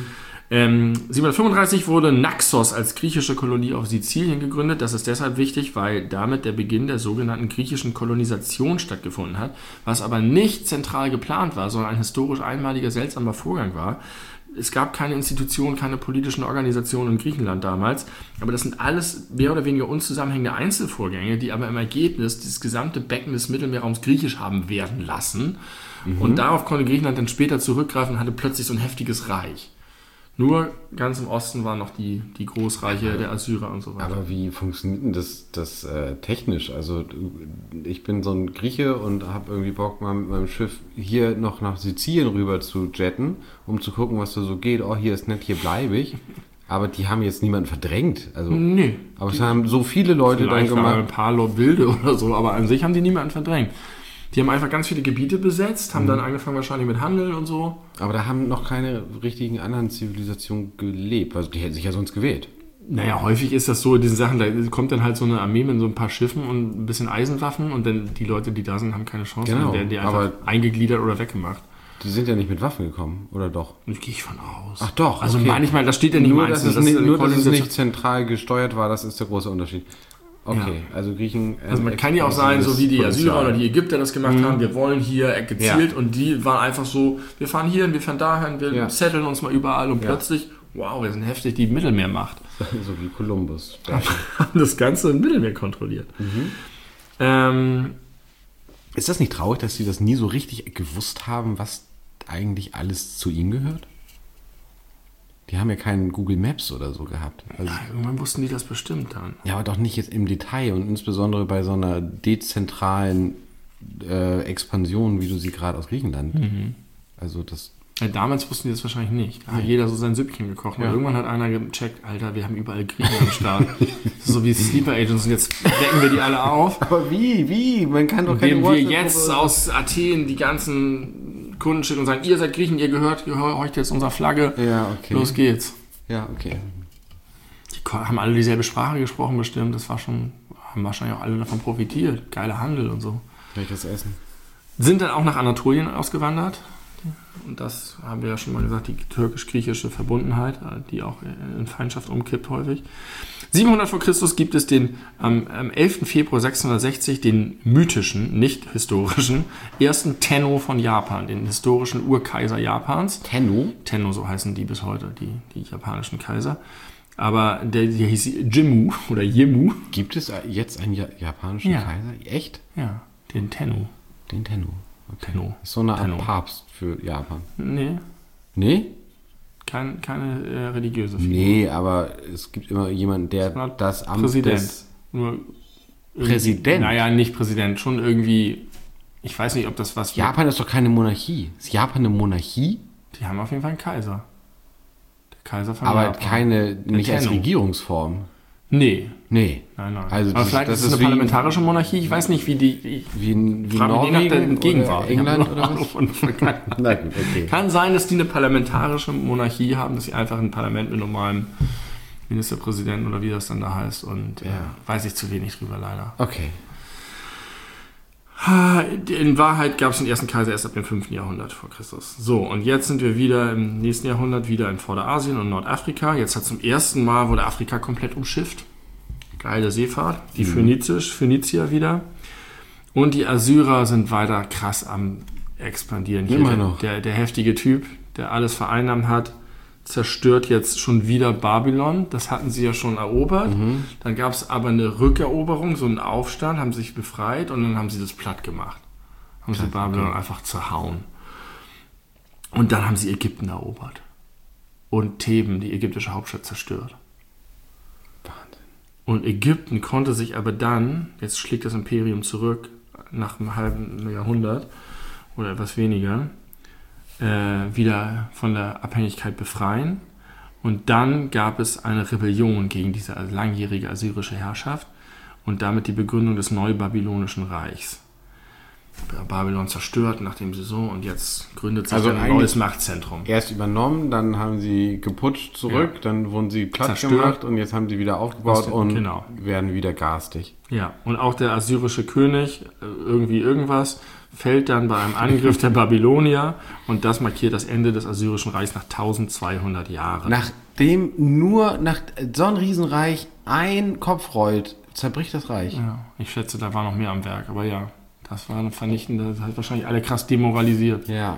735 wurde Naxos als griechische Kolonie auf Sizilien gegründet. Das ist deshalb wichtig, weil damit der Beginn der sogenannten griechischen Kolonisation stattgefunden hat, was aber nicht zentral geplant war, sondern ein historisch einmaliger, seltsamer Vorgang war. Es gab keine Institutionen, keine politischen Organisationen in Griechenland damals, aber das sind alles mehr oder weniger unzusammenhängende Einzelvorgänge, die aber im Ergebnis dieses gesamte Becken des Mittelmeerraums griechisch haben werden lassen. Und darauf konnte Griechenland dann später zurückgreifen und hatte plötzlich so ein heftiges Reich. Nur ganz im Osten waren noch die Großreiche der Assyrer und so weiter. Aber wie funktioniert denn das technisch? Also ich bin so ein Grieche und habe irgendwie Bock, mal mit meinem Schiff hier noch nach Sizilien rüber zu jetten, um zu gucken, was da so geht. Oh, hier ist nett, hier bleibe ich. Aber die haben jetzt niemanden verdrängt. Also, Nee. aber es haben so viele Leute dann Vielleicht waren gemacht. ein paar Wilde oder so, aber an sich haben die niemanden verdrängt. Die haben einfach ganz viele Gebiete besetzt, haben dann angefangen wahrscheinlich mit Handel und so. Aber da haben noch keine richtigen anderen Zivilisationen gelebt. Also die hätten sich ja sonst gewählt. Naja, häufig ist das so, diese Sachen, da kommt dann halt so eine Armee mit so ein paar Schiffen und ein bisschen Eisenwaffen und dann die Leute, die da sind, haben keine Chance. Genau, Dann werden die einfach aber- eingegliedert oder weggemacht. Die sind ja nicht mit Waffen gekommen, oder doch? Und gehe ich von aus. Ach doch, Also okay. manchmal, das steht ja nicht im Nur, dass Einzelnen. es, nicht, eine nur dass es Kolonisation. nicht zentral gesteuert war, das ist der große Unterschied. Okay, also Griechen... Also man kann ja auch sagen, so wie die Assyrer Potenzial. oder die Ägypter das gemacht haben, wir wollen hier gezielt und die waren einfach so, wir fahren hier und wir fahren dahin, wir setteln uns mal überall und plötzlich, wow, wir sind heftig, die Mittelmeermacht. So wie Kolumbus. Haben das ganze Mittelmeer kontrolliert. Ist das nicht traurig, dass sie das nie so richtig gewusst haben, was eigentlich alles zu ihnen gehört? Die haben ja keinen Google Maps oder so gehabt. Also, Ja, irgendwann wussten die das bestimmt dann. ja, aber doch nicht jetzt im Detail und insbesondere bei so einer dezentralen Expansion, wie du sie gerade aus Griechenland. Also das. Ja, damals wussten die das wahrscheinlich nicht. Da hat jeder so sein Süppchen gekocht. Und irgendwann hat einer gecheckt, Alter, wir haben überall Griechen am Start. So wie Sleeper Agents und jetzt wecken wir die alle auf. Aber wie? Man kann doch keine Indem wir WhatsApp-Gruppe- jetzt aus Athen die ganzen Kunden schicken und sagen, ihr seid Griechen, ihr gehorcht jetzt unserer Flagge. Ja, okay. Los geht's. Ja, okay. Die haben alle dieselbe Sprache gesprochen bestimmt. Das war schon, haben wahrscheinlich auch alle davon profitiert. Geiler Handel und so. Kann ich das essen? Sind dann auch nach Anatolien ausgewandert. Und das haben wir ja schon mal gesagt, die türkisch-griechische Verbundenheit, die auch in Feindschaft umkippt häufig. 700 vor Christus gibt es am 11. Februar 660 den mythischen, nicht historischen, ersten Tenno von Japan, den historischen Urkaiser Japans. Tenno? Tenno, so heißen die bis heute, die japanischen Kaiser. Aber der hieß Jimmu oder Jimmu. Gibt es jetzt einen japanischen Ja. Kaiser? Echt? Ja, den Tenno. Den Tenno. Okay. Tenno. Ist so eine Art Tenno. Papst für Japan. Nee, Nee? keine religiöse Figur. Nee, aber es gibt immer jemanden, der das Amt Präsident. des... Nur Präsident? Naja, nicht Präsident, schon irgendwie. Ich weiß nicht, ob das was. Japan ist doch keine Monarchie. Ist Japan eine Monarchie? Die haben auf jeden Fall einen Kaiser. Der Kaiser von Aber Japan. nicht als Tenno. Regierungsform. Nee. Nee. Nein. Also Aber das- vielleicht das ist es ist eine wie- parlamentarische Monarchie. Ich weiß nicht, wie die. Wie Frage mich nach der Norwegen Gegenwart. oder England Ich habe oder keine Ahnung was? von keinem. Na gut, okay. Kann sein, dass die eine parlamentarische Monarchie haben, dass sie einfach ein Parlament mit normalem Ministerpräsidenten oder wie das dann da heißt. Und weiß ich zu wenig drüber leider. Okay. In Wahrheit gab es den ersten Kaiser erst ab dem 5. Jahrhundert vor Christus. So, und jetzt sind wir wieder im nächsten Jahrhundert, wieder in Vorderasien und Nordafrika. Jetzt hat zum ersten Mal wurde Afrika komplett umschifft. Geile Seefahrt. Die Phönizier wieder. Und die Assyrer sind weiter krass am expandieren. Hier Immer noch. Der heftige Typ, der alles vereinnahmt hat, zerstört jetzt schon wieder Babylon. Das hatten sie ja schon erobert. Dann gab es aber eine Rückeroberung, so einen Aufstand, haben sich befreit und dann haben sie das platt gemacht. Haben sie Babylon einfach zerhauen. Und dann haben sie Ägypten erobert. Und Theben, die ägyptische Hauptstadt, zerstört. Wahnsinn. Und Ägypten konnte sich aber dann, jetzt schlägt das Imperium zurück, nach einem halben Jahrhundert oder etwas weniger, wieder von der Abhängigkeit befreien. Und dann gab es eine Rebellion gegen diese langjährige assyrische Herrschaft und damit die Begründung des Neubabylonischen Reichs. Babylon zerstört, nachdem sie so, und jetzt gründet sich Also dann ein eigentlich neues Machtzentrum. Erst übernommen, dann haben sie geputscht zurück, Ja. dann wurden sie platt Zerstört. gemacht und jetzt haben sie wieder aufgebaut und Genau. werden wieder garstig. Ja, und auch der assyrische König, irgendwie irgendwas, fällt dann bei einem Angriff der Babylonier und das markiert das Ende des assyrischen Reichs nach 1200 Jahren. Nachdem nur nach so ein Riesenreich ein Kopf rollt, zerbricht das Reich. Ja, ich schätze, da war noch mehr am Werk, aber ja, das war eine vernichtende, das hat wahrscheinlich alle krass demoralisiert. Ja.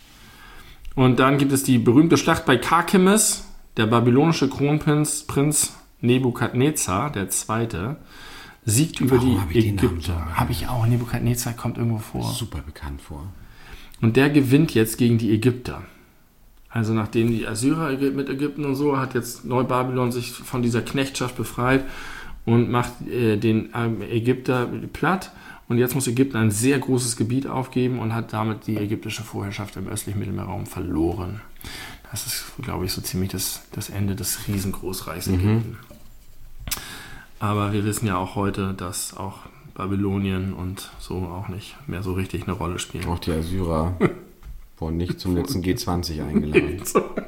Und dann gibt es die berühmte Schlacht bei Karkemis. Der babylonische Kronprinz Nebukadnezar, der Zweite, siegt über Warum die hab ich den Namen so? Ägypter. Habe ich auch. Nebukadnezar kommt irgendwo vor. Super bekannt vor. Und der gewinnt jetzt gegen die Ägypter. Also nachdem die Assyrer mit Ägypten und so, hat jetzt Neubabylon sich von dieser Knechtschaft befreit und macht den Ägypter platt. Und jetzt muss Ägypten ein sehr großes Gebiet aufgeben und hat damit die ägyptische Vorherrschaft im östlichen Mittelmeerraum verloren. Das ist, glaube ich, so ziemlich das Ende des Riesengroßreichs Ägypten. Aber wir wissen ja auch heute, dass auch Babylonien und so auch nicht mehr so richtig eine Rolle spielen. Auch die Assyrer wurden nicht zum letzten G20 eingeladen.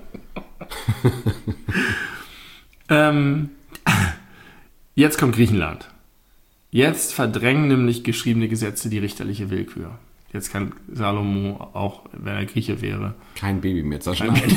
Jetzt kommt Griechenland. Jetzt verdrängen nämlich geschriebene Gesetze die richterliche Willkür. Jetzt kann Salomo, auch wenn er Grieche wäre, Kein Baby mehr zerschneiden.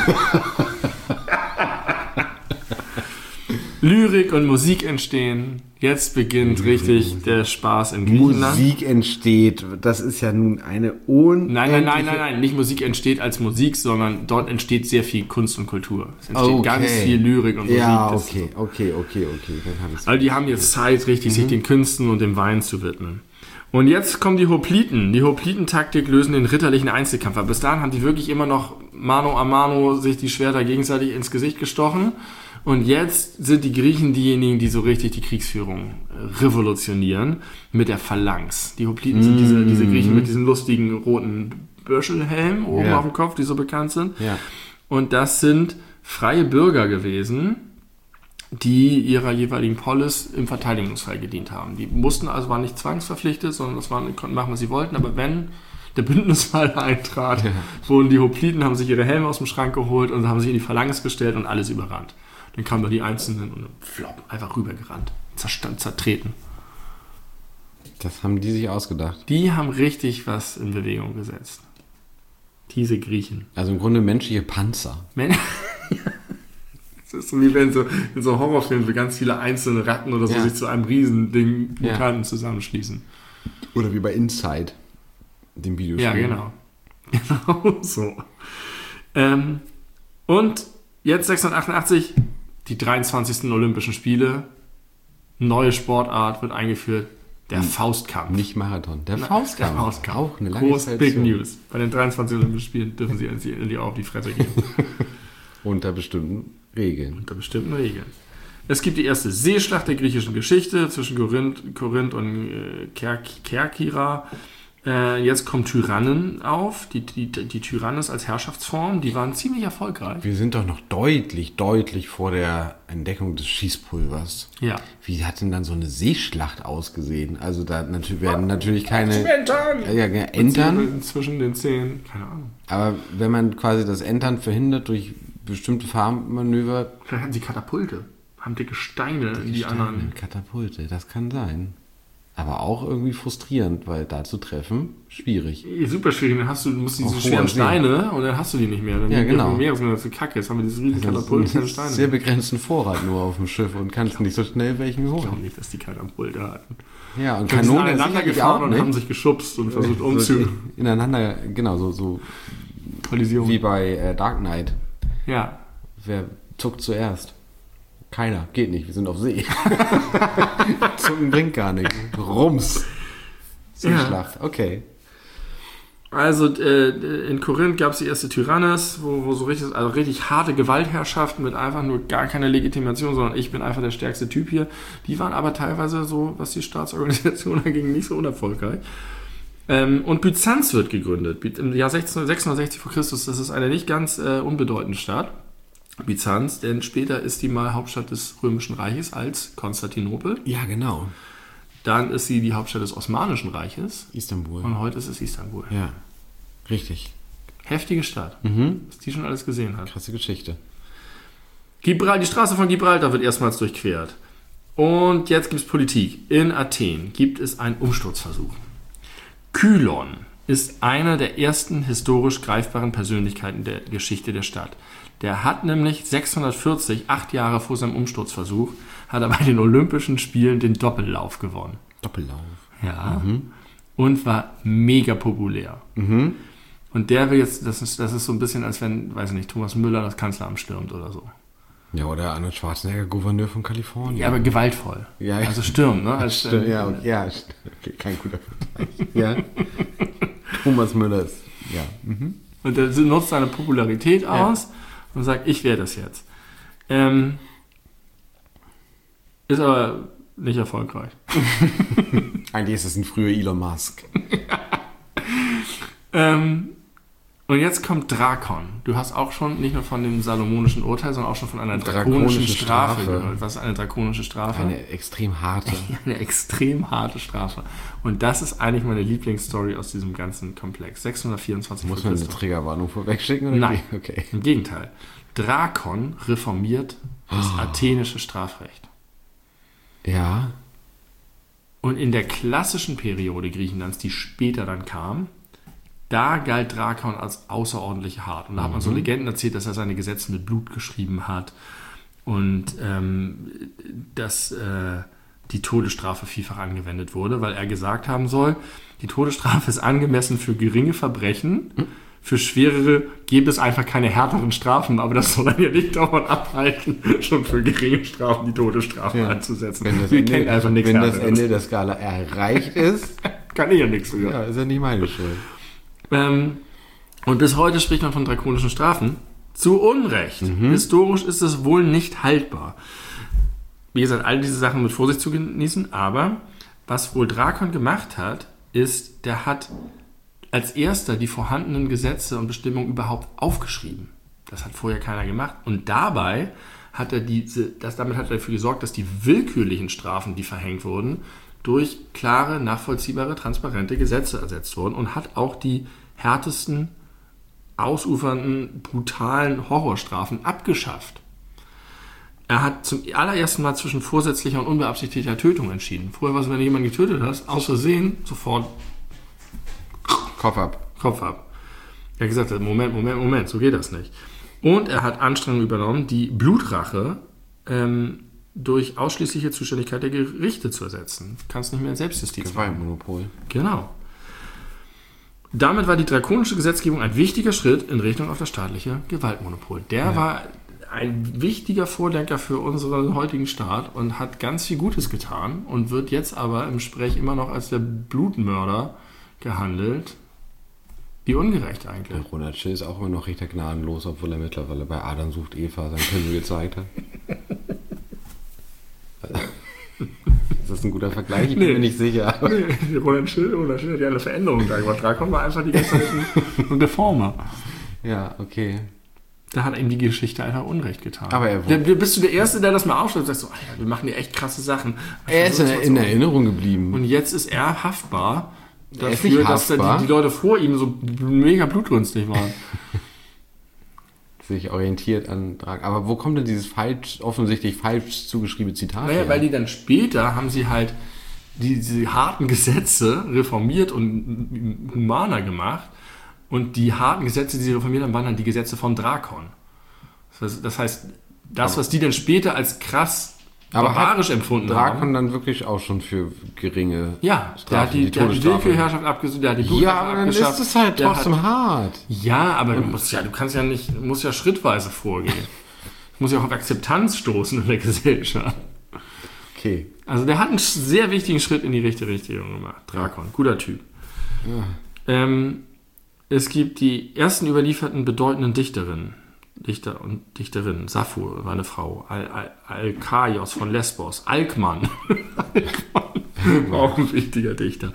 Lyrik und Musik entstehen. Jetzt beginnt richtig der Spaß in Griechenland. Musik entsteht. Das ist ja nun eine Nein, nicht Musik entsteht als Musik, sondern dort entsteht sehr viel Kunst und Kultur. Es entsteht ganz viel Lyrik und Musik. Ja, Das- okay. Dann hab ich's. Also die haben jetzt Zeit, richtig sich den Künsten und dem Wein zu widmen. Und jetzt kommen die Hopliten. Die Hoplitentaktik lösen den ritterlichen Einzelkampf. Aber bis dahin haben die wirklich immer noch Mano a Mano sich die Schwerter gegenseitig ins Gesicht gestochen. Und jetzt sind die Griechen diejenigen, die so richtig die Kriegsführung revolutionieren mit der Phalanx. Die Hopliten sind diese Griechen mit diesen lustigen roten Bürschelhelm oben auf dem Kopf, die so bekannt sind. Ja. Und das sind freie Bürger gewesen, die ihrer jeweiligen Polis im Verteidigungsfall gedient haben. Die mussten also, waren nicht zwangsverpflichtet, sondern konnten machen, was sie wollten. Aber wenn der Bündnisfall eintrat, wurden die Hopliten, haben sich ihre Helme aus dem Schrank geholt und haben sich in die Phalanx gestellt und alles überrannt. Dann kamen da die Einzelnen und flop, einfach rübergerannt, zertreten. Das haben die sich ausgedacht. Die haben richtig was in Bewegung gesetzt. Diese Griechen. Also im Grunde menschliche Panzer. Das ist so wie wenn so in so Horrorfilmen so ganz viele einzelne Ratten oder so sich zu einem Riesending Mutanten zusammenschließen. Oder wie bei Inside, dem Videospiel. Ja, genau. Genau so. Und jetzt 688, die 23. Olympischen Spiele. Neue Sportart wird eingeführt. Der Faustkampf. Nicht Marathon. Der Faustkampf. Auch eine lange Zeit. Big News. Bei den 23 Olympischen Spielen dürfen sie endlich auch auf die Fresse gehen. Unter bestimmten Regeln. Es gibt die erste Seeschlacht der griechischen Geschichte zwischen Korinth und Kerkyra. Jetzt kommen Tyrannen auf. Die Tyrannis als Herrschaftsform, die waren ziemlich erfolgreich. Wir sind doch noch deutlich vor der Entdeckung des Schießpulvers. Ja. Wie hat denn dann so eine Seeschlacht ausgesehen? Also da werden natürlich keine... Entern? Zwischen den Zähnen, keine Ahnung. Aber wenn man quasi das Entern verhindert durch bestimmte Fahrmanöver... Vielleicht hatten sie Katapulte. Haben dicke Steine in die anderen... Katapulte, das kann sein. Aber auch irgendwie frustrierend, weil da zu treffen, schwierig. Super schwierig, dann musst du diese schweren Steine und dann hast du die nicht mehr. Dann genau. Meeresmeer Kacke, jetzt haben wir dieses riesige Katapult, keine Steine. Sehr begrenzten Vorrat nur auf dem Schiff und kannst nicht so schnell welchen holen. Ich glaube nicht, dass die Katapulte hatten. Ja, und Kanonen sind aneinander gefahren und haben sich geschubst und versucht ineinander, genau, so Kollision. Wie bei Dark Knight. Ja. Wer zuckt zuerst? Keiner, geht nicht, wir sind auf See. Zucken bringt gar nichts. Rums. Seeschlacht, okay. Also in Korinth gab es die erste Tyrannis, wo so richtig harte Gewaltherrschaften mit einfach nur gar keine Legitimation, sondern ich bin einfach der stärkste Typ hier. Die waren aber teilweise so, was die Staatsorganisation anging, nicht so unerfolgreich. Und Byzanz wird gegründet. Im Jahr 660 vor Christus, das ist eine nicht ganz unbedeutende Stadt. Byzanz, denn später ist die mal Hauptstadt des Römischen Reiches als Konstantinopel. Ja, genau. Dann ist sie die Hauptstadt des Osmanischen Reiches. Istanbul. Und heute ist es Istanbul. Ja, richtig. Heftige Stadt, was die schon alles gesehen hat. Krasse Geschichte. Die Straße von Gibraltar wird erstmals durchquert. Und jetzt gibt es Politik. In Athen gibt es einen Umsturzversuch. Kylon ist einer der ersten historisch greifbaren Persönlichkeiten der Geschichte der Stadt. Der hat nämlich 640, 8 Jahre vor seinem Umsturzversuch, hat er bei den Olympischen Spielen den Doppellauf gewonnen. Doppellauf? Ja. Und war mega populär. Und der will jetzt, das ist so ein bisschen, als wenn, weiß ich nicht, Thomas Müller das Kanzleramt stürmt oder so. Ja, oder Arnold Schwarzenegger, Gouverneur von Kalifornien. Ja, aber gewaltvoll. Ja. Also stürmt, ne? Okay, kein guter Vergleich. Ja. Thomas Müller ist, ja. Und der nutzt seine Popularität aus und sagt, ich werde das jetzt. Ist aber nicht erfolgreich. Eigentlich ist es ein früher Elon Musk. Und jetzt kommt Drakon. Du hast auch schon nicht nur von dem salomonischen Urteil, sondern auch schon von einer drakonischen Strafe gehört. Was ist eine drakonische Strafe? Eine extrem harte. Eine extrem harte Strafe. Und das ist eigentlich meine Lieblingsstory aus diesem ganzen Komplex. 624 Muss man eine Triggerwarnung vorwegschicken? Oder Nein, okay. Im Gegenteil. Drakon reformiert das athenische Strafrecht. Ja. Und in der klassischen Periode Griechenlands, die später dann kam, da galt Drakon als außerordentlich hart. Und da hat man so Legenden erzählt, dass er seine Gesetze mit Blut geschrieben hat und dass die Todesstrafe vielfach angewendet wurde, weil er gesagt haben soll, die Todesstrafe ist angemessen für geringe Verbrechen, für schwerere gäbe es einfach keine härteren Strafen, aber das soll dann ja nicht davon abhalten, schon für geringe Strafen die Todesstrafe anzusetzen. Wenn das Ende der Skala erreicht ist, Kann ich ja nichts sogar. Ja, ist ja nicht meine Schuld. Und bis heute spricht man von drakonischen Strafen. Zu Unrecht. Historisch ist es wohl nicht haltbar. Wie gesagt, all diese Sachen mit Vorsicht zu genießen, aber was wohl Drakon gemacht hat, ist, der hat als erster die vorhandenen Gesetze und Bestimmungen überhaupt aufgeschrieben. Das hat vorher keiner gemacht. Und dabei hat er damit hat er dafür gesorgt, dass die willkürlichen Strafen, die verhängt wurden, durch klare, nachvollziehbare, transparente Gesetze ersetzt wurden und hat auch die härtesten, ausufernden, brutalen Horrorstrafen abgeschafft. Er hat zum allerersten Mal zwischen vorsätzlicher und unbeabsichtigter Tötung entschieden. Vorher war es, wenn du jemanden getötet hast, aus Versehen sofort Kopf ab. Er hat gesagt, Moment, so geht das nicht. Und er hat Anstrengungen übernommen, die Blutrache durch ausschließliche Zuständigkeit der Gerichte zu ersetzen. Du kannst nicht mehr in Selbstjustiz machen. Gewaltmonopol. Genau. Damit war die drakonische Gesetzgebung ein wichtiger Schritt in Richtung auf das staatliche Gewaltmonopol. Der war ein wichtiger Vordenker für unseren heutigen Staat und hat ganz viel Gutes getan und wird jetzt aber im Sprech immer noch als der Blutmörder gehandelt. Wie ungerecht eigentlich. Der Ronald Schill ist auch immer noch recht gnadenlos, obwohl er mittlerweile bei Adam sucht Eva sein Pinsel gezeigt hat. Ist das ein guter Vergleich? Ich bin mir nicht sicher. Nee, Ronald Schill hat ja eine Veränderung da gemacht. Drakon war einfach die ganze Zeit ein Reformer. Ja, okay. Da hat ihm die Geschichte einfach Unrecht getan. Aber bist du der Erste, der das mal aufschreibt und sagt so, Alter, wir machen hier echt krasse Sachen. Er ist in Erinnerung geblieben. Und jetzt ist er haftbar Er ist dafür, nicht dass haftbar. die Leute vor ihm so mega blutrünstig waren. Sich orientiert an Drakon. Aber wo kommt denn dieses offensichtlich falsch zugeschriebene Zitat her? Weil die dann später haben sie halt diese harten Gesetze reformiert und humaner gemacht. Und die harten Gesetze, die sie reformiert haben, waren dann die Gesetze von Drakon. Das heißt, was die dann später als krass barbarisch empfunden haben. Drakon dann wirklich auch schon für geringe Strafen, der hat die Willkürherrschaft abgesucht, der hat die Blutstrafe aber dann abgeschafft. ist es halt trotzdem hart. Ja, aber du musst ja schrittweise vorgehen. Du musst ja auch auf Akzeptanz stoßen in der Gesellschaft. Okay. Also der hat einen sehr wichtigen Schritt in die richtige Richtung gemacht. Drakon, guter Typ. Ja. Es gibt die ersten überlieferten bedeutenden Dichter und Dichterinnen. Sappho war eine Frau. Alkaios von Lesbos. Alkmann. War auch ein wichtiger Dichter.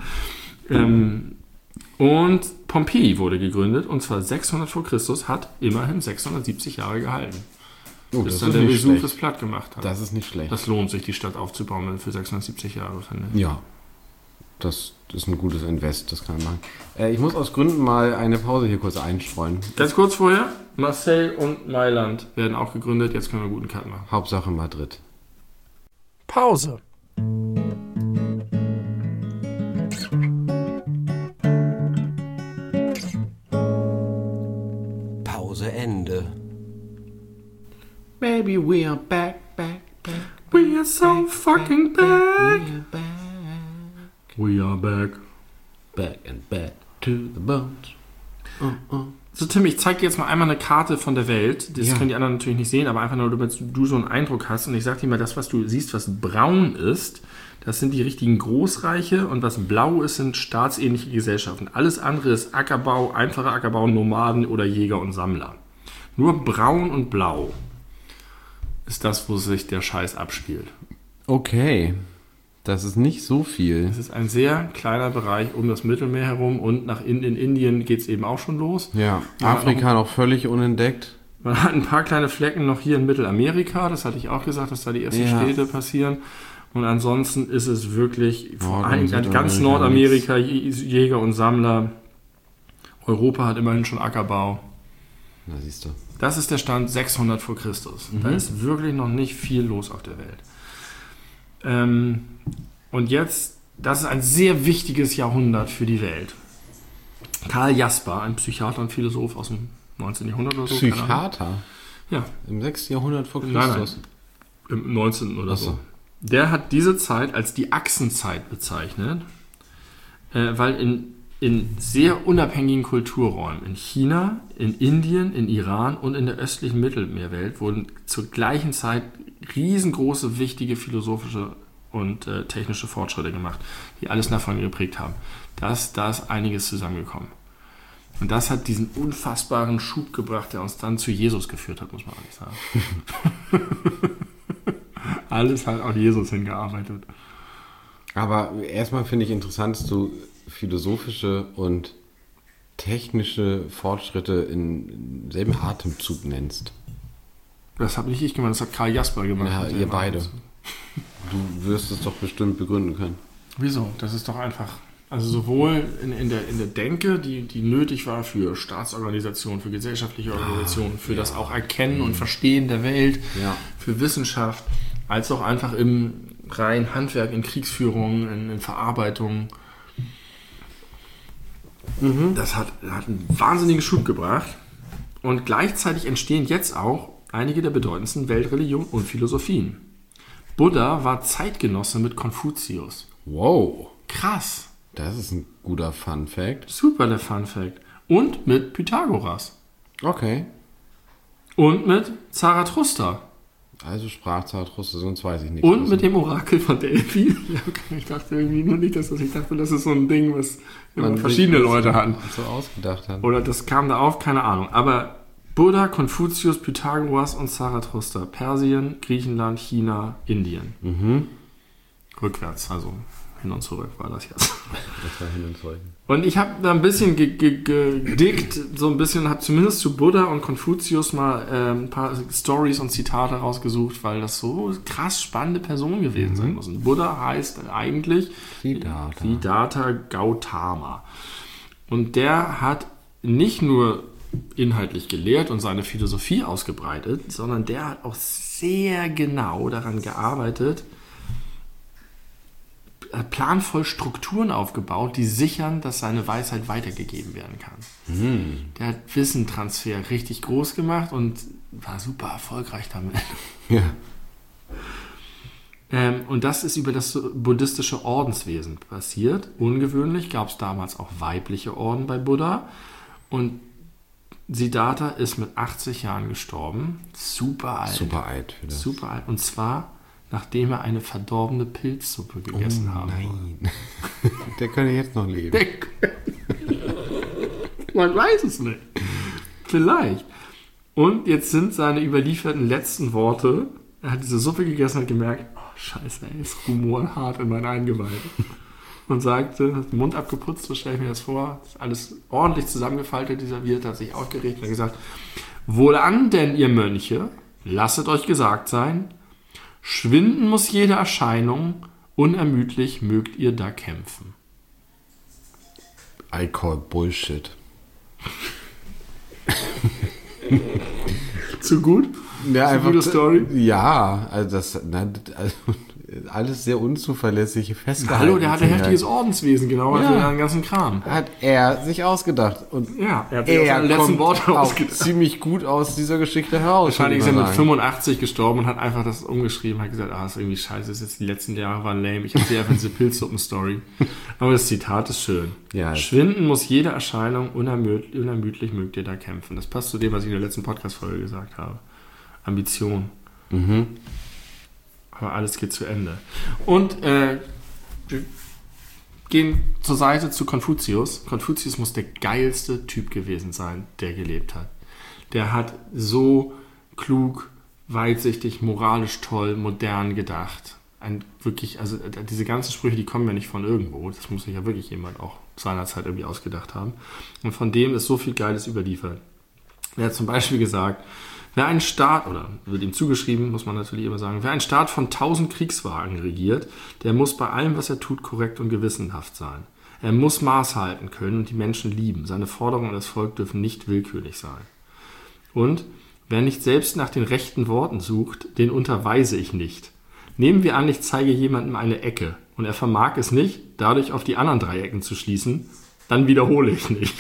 Und Pompeji wurde gegründet, und zwar 600 vor Christus, hat immerhin 670 Jahre gehalten. Bis dann der Vesuv es platt gemacht hat. Das ist nicht schlecht. Das lohnt sich, die Stadt aufzubauen für 670 Jahre, finde ich. Ja. Das ist ein gutes Invest, das kann man machen. Ich muss aus Gründen mal eine Pause hier kurz einstreuen. Ganz kurz vorher, Marseille und Mailand werden auch gegründet. Jetzt können wir einen guten Cut machen. Hauptsache Madrid. Pause. Pause Ende. Baby, we are back. We are so fucking back. We are back. Back and back to the bones. So, Tim, ich zeige dir jetzt mal einmal eine Karte von der Welt. Das können die anderen natürlich nicht sehen, aber einfach nur, damit du so einen Eindruck hast. Und ich sage dir mal, das, was du siehst, was braun ist, das sind die richtigen Großreiche, und was blau ist, sind staatsähnliche Gesellschaften. Alles andere ist Ackerbau, einfacher Ackerbau, Nomaden oder Jäger und Sammler. Nur braun und blau ist das, wo sich der Scheiß abspielt. Okay. Das ist nicht so viel. Es ist ein sehr kleiner Bereich um das Mittelmeer herum, und in Indien geht es eben auch schon los. Ja, Afrika noch völlig unentdeckt. Man hat ein paar kleine Flecken noch hier in Mittelamerika, das hatte ich auch gesagt, dass da die ersten Städte passieren. Und ansonsten ist es wirklich vor allem ganz Nordamerika, Jäger und Sammler. Europa hat immerhin schon Ackerbau. Na, siehst du. Das ist der Stand 600 vor Christus. Da ist wirklich noch nicht viel los auf der Welt. Und jetzt, das ist ein sehr wichtiges Jahrhundert für die Welt. Karl Jasper, ein Psychiater und Philosoph aus dem 19. Jahrhundert oder so. Psychiater? Ja. Im 6. Jahrhundert vor Christus? Nein, im 19. oder so. Der hat diese Zeit als die Achsenzeit bezeichnet, weil in sehr unabhängigen Kulturräumen, in China, in Indien, in Iran und in der östlichen Mittelmeerwelt, wurden zur gleichen Zeit riesengroße, wichtige philosophische und technische Fortschritte gemacht, die alles davon geprägt haben. Da ist einiges zusammengekommen. Und das hat diesen unfassbaren Schub gebracht, der uns dann zu Jesus geführt hat, muss man eigentlich sagen. Alles hat auf Jesus hingearbeitet. Aber erstmal finde ich interessant, dass du philosophische und technische Fortschritte in selben Atemzug nennst. Das habe nicht ich gemacht, das hat Karl Jasper gemacht. Ja, ihr beide. Du wirst es doch bestimmt begründen können. Wieso? Das ist doch einfach... Also sowohl in der Denke, die nötig war für Staatsorganisationen, für gesellschaftliche Organisationen, für das auch Erkennen und Verstehen der Welt, für Wissenschaft, als auch einfach im reinen Handwerk, in Kriegsführung, in Verarbeitung. Das hat einen wahnsinnigen Schub gebracht. Und gleichzeitig entstehen jetzt auch einige der bedeutendsten Weltreligionen und Philosophien. Buddha war Zeitgenosse mit Konfuzius. Wow. Krass. Das ist ein guter Fun Fact. Super der Fun Fact. Und mit Pythagoras. Okay. Und mit Zarathustra. Also sprach Zarathustra, sonst weiß ich nicht. Und mit dem Orakel von Delphi. Ich dachte irgendwie nur nicht, ich dachte, das ist so ein Ding, was immer verschiedene Leute hatten. So ausgedacht haben. Oder das kam da auf, keine Ahnung. Aber Buddha, Konfuzius, Pythagoras und Zarathustra. Persien, Griechenland, China, Indien. Rückwärts, also hin und zurück war das jetzt. Das war hin und zurück. Und ich habe da ein bisschen gedickt, so ein bisschen, habe zumindest zu Buddha und Konfuzius mal ein paar Stories und Zitate rausgesucht, weil das so krass spannende Personen gewesen sein müssen. Buddha heißt eigentlich Siddhartha Gautama. Und der hat nicht nur inhaltlich gelehrt und seine Philosophie ausgebreitet, sondern der hat auch sehr genau daran gearbeitet, planvoll Strukturen aufgebaut, die sichern, dass seine Weisheit weitergegeben werden kann. Der hat Wissentransfer richtig groß gemacht und war super erfolgreich damit. Ja. Und das ist über das buddhistische Ordenswesen passiert. Ungewöhnlich, gab es damals auch weibliche Orden bei Buddha. Und Siddhartha ist mit 80 Jahren gestorben. Super alt. Super alt. Für das. Super alt. Und zwar nachdem er eine verdorbene Pilzsuppe gegessen habe. Nein. Der könnte jetzt noch leben. Man weiß es nicht. Vielleicht. Und jetzt sind seine überlieferten letzten Worte, er hat diese Suppe gegessen und hat gemerkt, oh scheiße, ey, ist rumorhart in meinen Eingeweiden. Und sagte, hat den Mund abgeputzt, so stelle ich mir das vor, ist alles ordentlich zusammengefaltet, dieser Wirt hat sich aufgeregt und hat gesagt, wohlan denn ihr Mönche, lasset euch gesagt sein, schwinden muss jede Erscheinung, unermüdlich mögt ihr da kämpfen. I call Bullshit. Zu gut? Ja, Zu einfach gute Story? Ja, also alles sehr unzuverlässige festgehalten. Hallo, der hatte heftiges Ordenswesen, genau, also den ganzen Kram. Hat er sich ausgedacht. Und ja, er hat sich seine letzten Worte ausgedacht. Ziemlich gut aus dieser Geschichte heraus. Wahrscheinlich ist er mit 85 gestorben und hat einfach das umgeschrieben, hat gesagt, ist irgendwie scheiße, das ist jetzt die letzten Jahre waren lame, ich erzähle einfach diese Pilzsuppen-Story. Aber das Zitat ist schön. Ja, schwinden muss jede Erscheinung, unermüdlich mögt ihr da kämpfen. Das passt zu dem, was ich in der letzten Podcast-Folge gesagt habe. Ambition. Aber alles geht zu Ende. Und wir gehen zur Seite zu Konfuzius. Konfuzius muss der geilste Typ gewesen sein, der gelebt hat. Der hat so klug, weitsichtig, moralisch toll, modern gedacht. Also diese ganzen Sprüche, die kommen ja nicht von irgendwo. Das muss sich ja wirklich jemand auch seinerzeit irgendwie ausgedacht haben. Und von dem ist so viel Geiles überliefert. Er hat zum Beispiel gesagt, wer einen Staat, oder wird ihm zugeschrieben, muss man natürlich immer sagen, wer einen Staat von 1000 Kriegswagen regiert, der muss bei allem, was er tut, korrekt und gewissenhaft sein. Er muss Maß halten können und die Menschen lieben. Seine Forderungen an das Volk dürfen nicht willkürlich sein. Und wer nicht selbst nach den rechten Worten sucht, den unterweise ich nicht. Nehmen wir an, ich zeige jemandem eine Ecke und er vermag es nicht, dadurch auf die anderen 3 Ecken zu schließen, dann wiederhole ich nicht.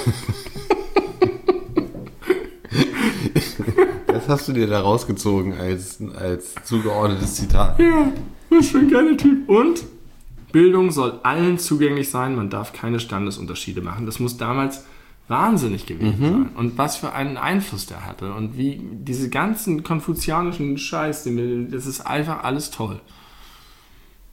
Das hast du dir da rausgezogen als zugeordnetes Zitat. Ja, was für ein geiler Typ. Und Bildung soll allen zugänglich sein, man darf keine Standesunterschiede machen. Das muss damals wahnsinnig gewesen sein. Und was für einen Einfluss der hatte. Und wie diese ganzen konfuzianischen Scheiß, das ist einfach alles toll.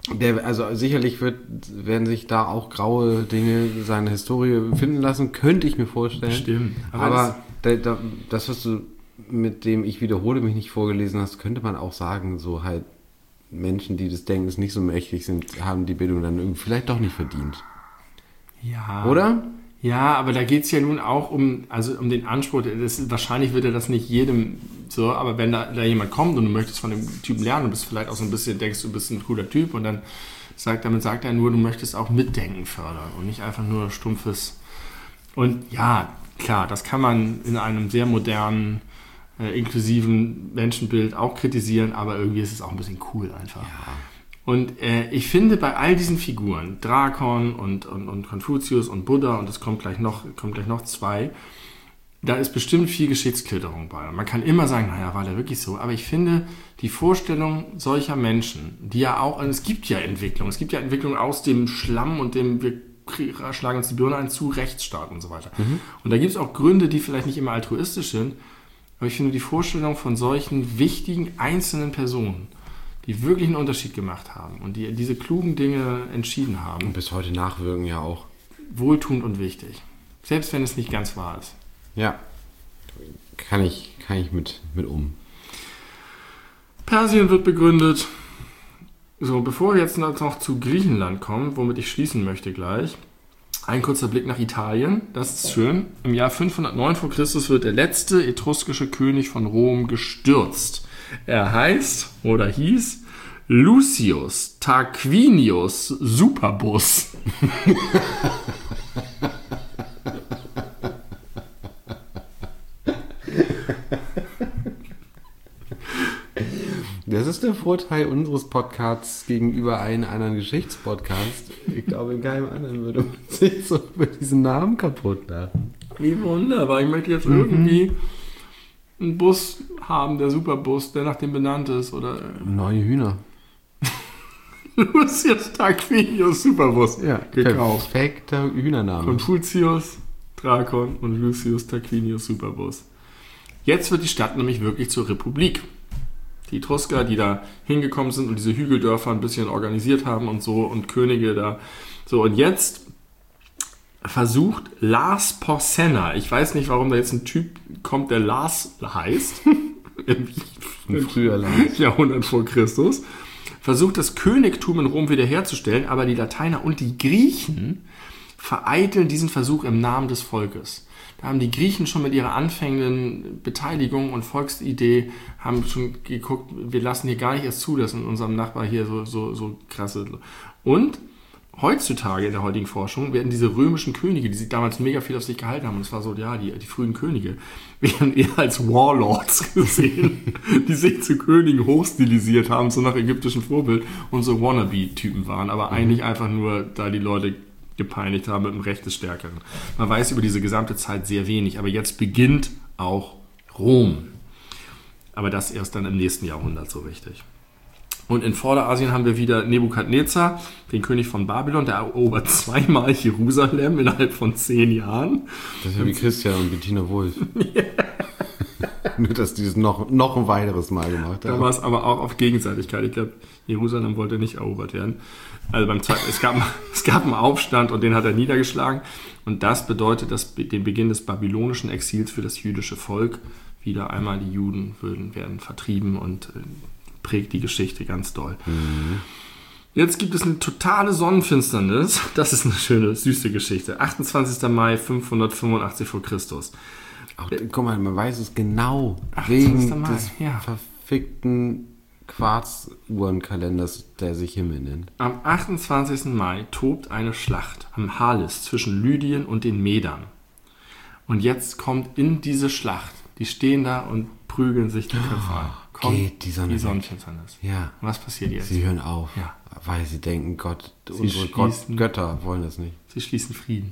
Also sicherlich werden sich da auch graue Dinge seine Historie finden lassen, könnte ich mir vorstellen. Stimmt. Aber das, was du mit dem ich wiederhole mich nicht vorgelesen hast, könnte man auch sagen, so halt Menschen, die des Denkens nicht so mächtig sind, haben die Bildung dann irgendwie vielleicht doch nicht verdient. Ja. Oder? Ja, aber da geht es ja nun auch um den Anspruch, wahrscheinlich wird er das nicht jedem so, aber wenn da jemand kommt und du möchtest von dem Typen lernen und bist vielleicht auch so ein bisschen, denkst du bist ein cooler Typ und dann sagt er nur, du möchtest auch Mitdenken fördern und nicht einfach nur stumpfes. Und ja, klar, das kann man in einem sehr modernen, inklusiven Menschenbild auch kritisieren, aber irgendwie ist es auch ein bisschen cool einfach. Ja. Und ich finde bei all diesen Figuren, Drakon und Konfuzius und Buddha, und es kommt gleich noch 2, da ist bestimmt viel Geschichtsklitterung bei. Man kann immer sagen, naja, war der wirklich so? Aber ich finde, die Vorstellung solcher Menschen, die ja auch, und es gibt ja Entwicklung aus dem Schlamm und dem, wir schlagen uns die Birne ein, zu Rechtsstaat und so weiter. Mhm. Und da gibt es auch Gründe, die vielleicht nicht immer altruistisch sind, aber ich finde die Vorstellung von solchen wichtigen einzelnen Personen, die wirklich einen Unterschied gemacht haben und die diese klugen Dinge entschieden haben. Und bis heute nachwirken ja auch. Wohltuend und wichtig. Selbst wenn es nicht ganz wahr ist. Ja, kann ich mit um. Persien wird begründet. So, bevor wir jetzt noch zu Griechenland kommen, womit ich schließen möchte gleich, ein kurzer Blick nach Italien. Das ist schön. Im Jahr 509 vor Christus wird der letzte etruskische König von Rom gestürzt. Er heißt oder hieß Lucius Tarquinius Superbus. Das ist der Vorteil unseres Podcasts gegenüber einem anderen Geschichtspodcast. Ich glaube, in keinem anderen würde man sich so über diesen Namen kaputt lachen. Wie wunderbar. Ich möchte jetzt irgendwie einen Bus haben, der Superbus, der nach dem benannt ist. Oder neue Hühner. Lucius Tarquinius Superbus. Ja, gekauft. Perfekter Hühnername. Konfuzius, Drakon und Lucius Tarquinius Superbus. Jetzt wird die Stadt nämlich wirklich zur Republik. Die Etrusker, die da hingekommen sind und diese Hügeldörfer ein bisschen organisiert haben und so und Könige da. So, und jetzt versucht Lars Porsena, ich weiß nicht, warum da jetzt ein Typ kommt, der Lars heißt, im früheren Jahrhundert vor Christus, versucht das Königtum in Rom wiederherzustellen, aber die Lateiner und die Griechen vereiteln diesen Versuch im Namen des Volkes. Da haben die Griechen schon mit ihrer anfängenden Beteiligung und Volksidee haben schon geguckt, wir lassen hier gar nicht erst zu, dass in unserem Nachbar hier so krasse... Und heutzutage in der heutigen Forschung werden diese römischen Könige, die sich damals mega viel auf sich gehalten haben, und es war so, ja, die frühen Könige, werden eher als Warlords gesehen, die sich zu Königen hochstilisiert haben, so nach ägyptischem Vorbild und so Wannabe-Typen waren, aber eigentlich einfach nur, da die Leute gepeinigt haben mit dem Recht des Stärkeren. Man weiß über diese gesamte Zeit sehr wenig, aber jetzt beginnt auch Rom. Aber das erst dann im nächsten Jahrhundert so richtig. Und in Vorderasien haben wir wieder Nebukadnezar, den König von Babylon, der erobert zweimal Jerusalem innerhalb von 10 Jahren. Das ist ja wie Christian und Bettina Wolf. Nur, dass die es noch ein weiteres Mal gemacht haben. Da war es aber auch auf Gegenseitigkeit. Ich glaube, Jerusalem wollte nicht erobert werden. Also es gab einen Aufstand und den hat er niedergeschlagen. Und das bedeutet den Beginn des babylonischen Exils für das jüdische Volk. Wieder einmal die Juden werden vertrieben und prägt die Geschichte ganz doll. Mhm. Jetzt gibt es eine totale Sonnenfinsternis. Das ist eine schöne, süße Geschichte. 28. Mai 585 vor Christus. Auch, guck mal, man weiß es genau. 28. Wegen Mai, des verfickten Quarzuhrenkalenders, der sich Himmel nennt. Am 28. Mai tobt eine Schlacht am Halis zwischen Lydien und den Medern. Und jetzt kommt in diese Schlacht, die stehen da und prügeln sich die Köpfe an. Geht die Sonne Sonnenfinsternis. Ja. Und was passiert jetzt? Sie hören auf, ja. Weil sie denken, unsere Götter wollen das nicht. Sie schließen Frieden.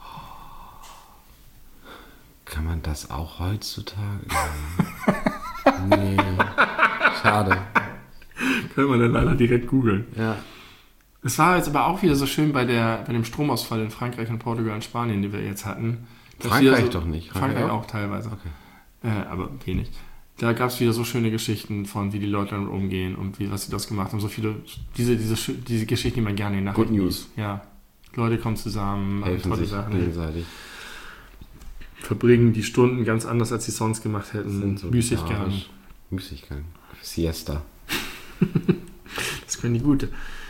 Kann man das auch heutzutage? Nee. Schade. Können wir dann leider direkt googeln. Ja. Es war jetzt aber auch wieder so schön bei dem Stromausfall in Frankreich und Portugal und Spanien, den wir jetzt hatten. Frankreich doch nicht. Frankreich auch teilweise. Okay. Aber wenig. Da gab es wieder so schöne Geschichten von, wie die Leute damit umgehen und was sie das gemacht haben. So viele, diese Geschichten, die man gerne in Good News. Ja. Leute kommen zusammen, machen Helfen tolle sich Sachen. gegenseitig. Verbringen die Stunden ganz anders, als sie sonst gemacht hätten. So Müßiggang. Müßiggang. Siesta. Das können die Gute.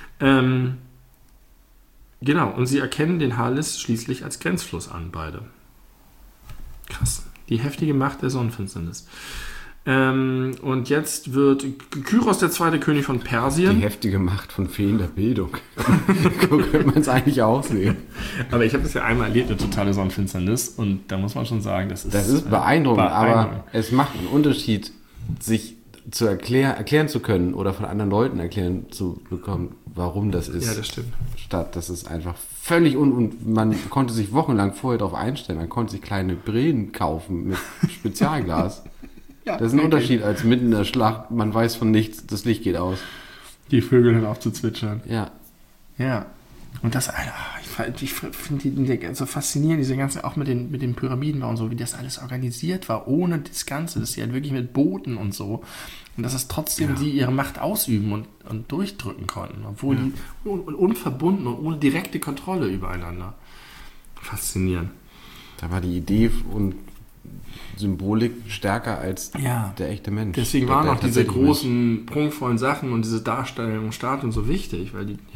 Genau, und sie erkennen den Halis schließlich als Grenzfluss an, beide. Krass. Die heftige Macht der Sonnenfinsternis. Und jetzt wird Kyros der zweite König von Persien. Die heftige Macht von fehlender Bildung. So könnte man es eigentlich auch sehen. Aber ich habe das ja einmal erlebt, eine totale Sonnenfinsternis. Und da muss man schon sagen, das ist beeindruckend. Aber es macht einen Unterschied, sich zu erklären zu können oder von anderen Leuten erklären zu bekommen, warum das ist. Ja, das stimmt. Statt, das ist einfach völlig und man konnte sich wochenlang vorher darauf einstellen. Man konnte sich kleine Brillen kaufen mit Spezialglas. Ja, das ist ein Unterschied als mitten in der Schlacht. Man weiß von nichts, das Licht geht aus. Die Vögel hören auf zu zwitschern. Ja. Ja. Und das, ich finde die so faszinierend, diese ganze, auch mit den Pyramidenbau und so, wie das alles organisiert war, ohne das Ganze, dass sie halt wirklich mit Booten und so, und dass es trotzdem sie ihre Macht ausüben und durchdrücken konnten, obwohl die unverbunden und ohne direkte Kontrolle übereinander. Faszinierend. Da war die Idee und Symbolik stärker als der echte Mensch. Deswegen waren auch diese großen, prunkvollen Sachen und diese Darstellung im Staat und so wichtig, weil die,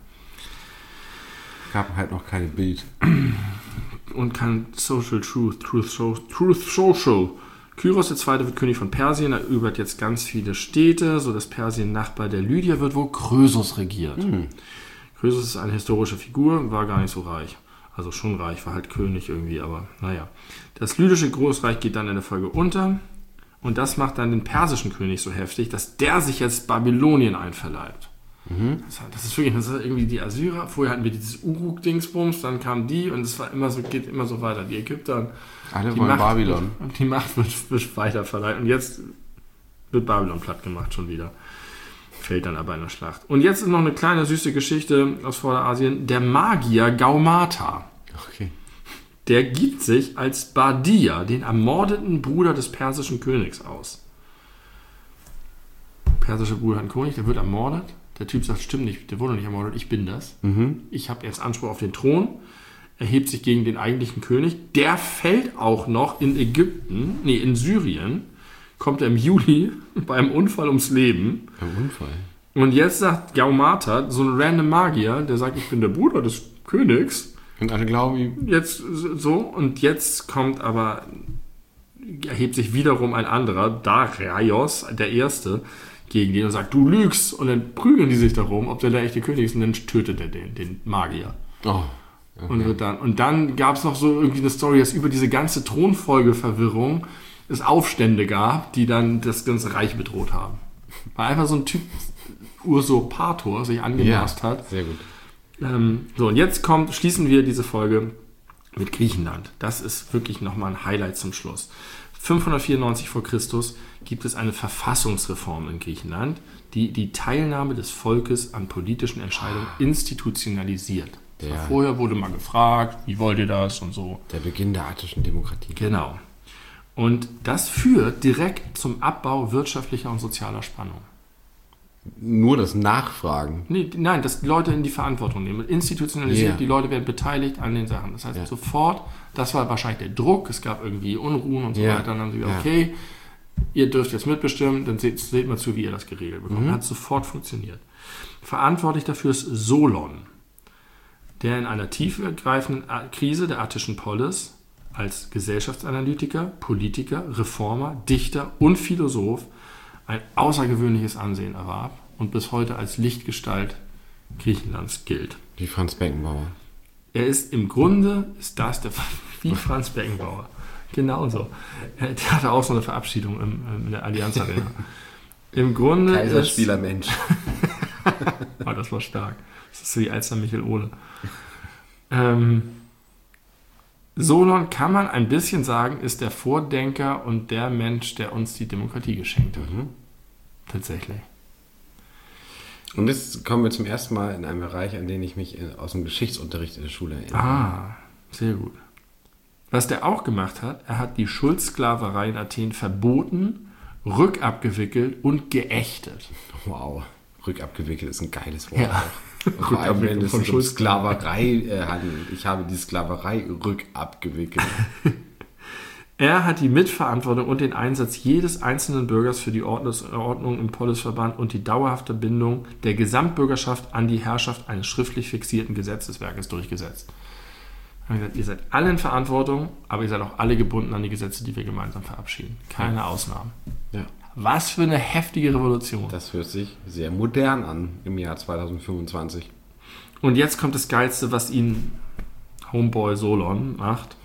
gab halt noch kein Bild. Und kein Social Truth Social. Kyros II. Wird König von Persien, er erobert jetzt ganz viele Städte, sodass Persien Nachbar der Lydia wird, wo Krösus regiert. Krösus ist eine historische Figur, war gar nicht so reich. Also schon reich, war halt König irgendwie, aber naja. Das lydische Großreich geht dann in der Folge unter und das macht dann den persischen König so heftig, dass der sich jetzt Babylonien einverleibt. Das ist irgendwie die Assyrer. Vorher hatten wir dieses Uruk-Dingsbums, dann kamen die und es war immer so, geht immer so weiter. Die Ägypter. Alle wollen Babylon. Und die Macht wird weiter verleiht. Und jetzt wird Babylon platt gemacht schon wieder. Fällt dann aber in der Schlacht. Und jetzt ist noch eine kleine süße Geschichte aus Vorderasien. Der Magier Gaumata. Okay. Der gibt sich als Bardia, den ermordeten Bruder des persischen Königs, aus. Der persische Bruder hat einen König, der wird ermordet. Der Typ sagt, stimmt nicht, der wurde nicht ermordet, ich bin das. Ich habe jetzt Anspruch auf den Thron. Erhebt sich gegen den eigentlichen König. Der fällt auch noch in Syrien. Kommt er im Juli bei einem Unfall ums Leben. Beim Unfall? Und jetzt sagt Gaumata, so ein random Magier, der sagt, ich bin der Bruder des Königs. Und alle glauben ihm. Jetzt so, und jetzt kommt aber, erhebt sich wiederum ein anderer, Darius, der Erste, gegen den und sagt, du lügst. Und dann prügeln die sich darum, ob der echte König ist, und dann tötet er den Magier. Oh. Okay. Und dann gab es noch so irgendwie eine Story, dass über diese ganze Thronfolgeverwirrung es Aufstände gab, die dann das ganze Reich bedroht haben. Weil einfach so ein Typ Usurpator sich angemaßt hat. Sehr gut. So, und jetzt schließen wir diese Folge mit Griechenland. Das ist wirklich nochmal ein Highlight zum Schluss. 594 vor Christus gibt es eine Verfassungsreform in Griechenland, die die Teilnahme des Volkes an politischen Entscheidungen institutionalisiert. Vorher wurde mal gefragt, wie wollt ihr das und so. Der Beginn der attischen Demokratie. Genau. Und das führt direkt zum Abbau wirtschaftlicher und sozialer Spannung. Nur das Nachfragen? Nein, dass die Leute in die Verantwortung nehmen. Institutionalisiert, die Leute werden beteiligt an den Sachen. Das heißt, sofort, das war wahrscheinlich der Druck, es gab irgendwie Unruhen und so weiter. Dann haben sie gesagt, okay, ihr dürft jetzt mitbestimmen, dann seht mal zu, wie ihr das geregelt bekommt. Hat sofort funktioniert. Verantwortlich dafür ist Solon, der in einer tiefgreifenden Krise der attischen Polis als Gesellschaftsanalytiker, Politiker, Reformer, Dichter und Philosoph ein außergewöhnliches Ansehen erwarb und bis heute als Lichtgestalt Griechenlands gilt. Wie Franz Beckenbauer. Er ist im Grunde, wie Franz Beckenbauer. Genauso. Der hatte auch so eine Verabschiedung in der Allianz Arena. Im Grunde Kaiserspieler Mensch. Oh, das war stark. Das ist wie Alster Michael Ohle. Solon, kann man ein bisschen sagen, ist der Vordenker und der Mensch, der uns die Demokratie geschenkt hat. Tatsächlich. Und jetzt kommen wir zum ersten Mal in einen Bereich, an den ich mich aus dem Geschichtsunterricht in der Schule erinnere. Sehr gut. Was der auch gemacht hat, er hat die Schuldsklaverei in Athen verboten rückabgewickelt und geächtet. Wow. Rückabgewickelt ist ein geiles Wort. Ja. Auch. Vor allem, wenn es von um Schulz. Sklaverei handelt. Ich habe die Sklaverei rückabgewickelt. Er hat die Mitverantwortung und den Einsatz jedes einzelnen Bürgers für die Ordnung im Polisverband und die dauerhafte Bindung der Gesamtbürgerschaft an die Herrschaft eines schriftlich fixierten Gesetzeswerkes durchgesetzt. Er hat gesagt, ihr seid alle in Verantwortung, aber ihr seid auch alle gebunden an die Gesetze, die wir gemeinsam verabschieden. Keine Ausnahmen. Ja. Was für eine heftige Revolution. Das hört sich sehr modern an im Jahr 2025. Und jetzt kommt das Geilste, was ihn Homeboy Solon macht.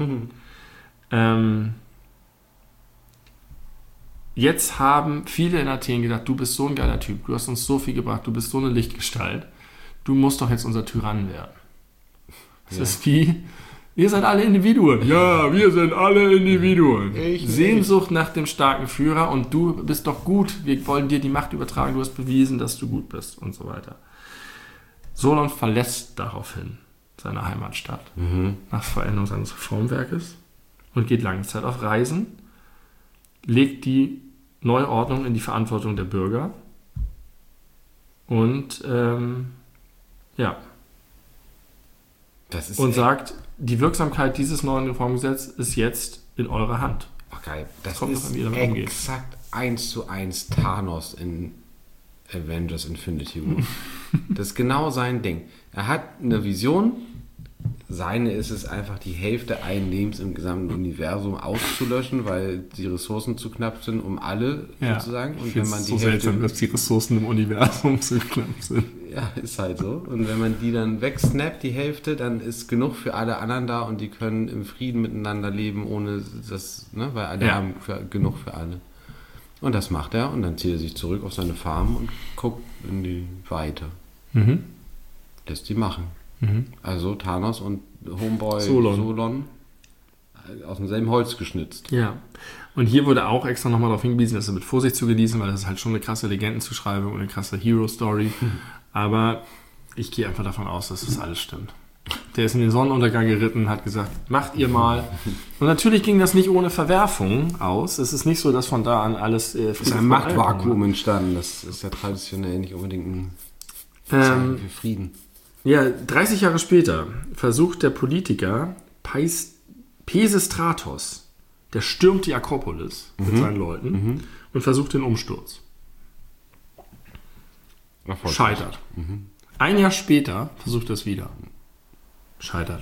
Jetzt haben viele in Athen gedacht, du bist so ein geiler Typ, du hast uns so viel gebracht, du bist so eine Lichtgestalt, du musst doch jetzt unser Tyrann werden. Das ist wie, ihr seid alle Individuen. Ja, wir sind alle Individuen. Sehnsucht nach dem starken Führer und du bist doch gut, wir wollen dir die Macht übertragen, du hast bewiesen, dass du gut bist und so weiter. Solon verlässt daraufhin seine Heimatstadt nach Vollendung seines Reformwerkes und geht lange Zeit auf Reisen, legt die neue Ordnung in die Verantwortung der Bürger und Das ist und sagt, die Wirksamkeit dieses neuen Reformgesetzes ist jetzt in eurer Hand. geil. Das Kommt ist drauf an, wie ihr damit umgeht. exakt 1:1 Thanos in Avengers Infinity War. Das ist genau sein Ding. Er hat eine Vision. Seine ist es einfach, die Hälfte allen Lebens im gesamten Universum auszulöschen, weil die Ressourcen zu knapp sind, um alle sozusagen. Und wenn man die so seltsam, dass die Ressourcen im Universum so knapp sind. Ja, ist halt so. Und wenn man die dann wegsnappt, die Hälfte, dann ist genug für alle anderen da und die können im Frieden miteinander leben, ohne das, ne, weil alle haben genug für alle. Und das macht er und dann zieht er sich zurück auf seine Farm und guckt in die Weite. Lässt die machen. Also Thanos und Homeboy Solon aus demselben Holz geschnitzt. Ja. Und hier wurde auch extra nochmal darauf hingewiesen, dass er mit Vorsicht zu genießen, weil das ist halt schon eine krasse Legendenzuschreibung und eine krasse Hero-Story. Aber ich gehe einfach davon aus, dass das alles stimmt. Der ist in den Sonnenuntergang geritten, hat gesagt, macht ihr mal. Und natürlich ging das nicht ohne Verwerfung aus. Es ist nicht so, dass von da an alles... Es ist ein Machtvakuum entstanden. Das ist ja traditionell nicht unbedingt ein Zeichen für Frieden. Ja, 30 Jahre später versucht der Politiker Pesistratos, der stürmt die Akropolis mit seinen Leuten und versucht den Umsturz. Scheitert. Ein Jahr später versucht er es wieder. Scheitert.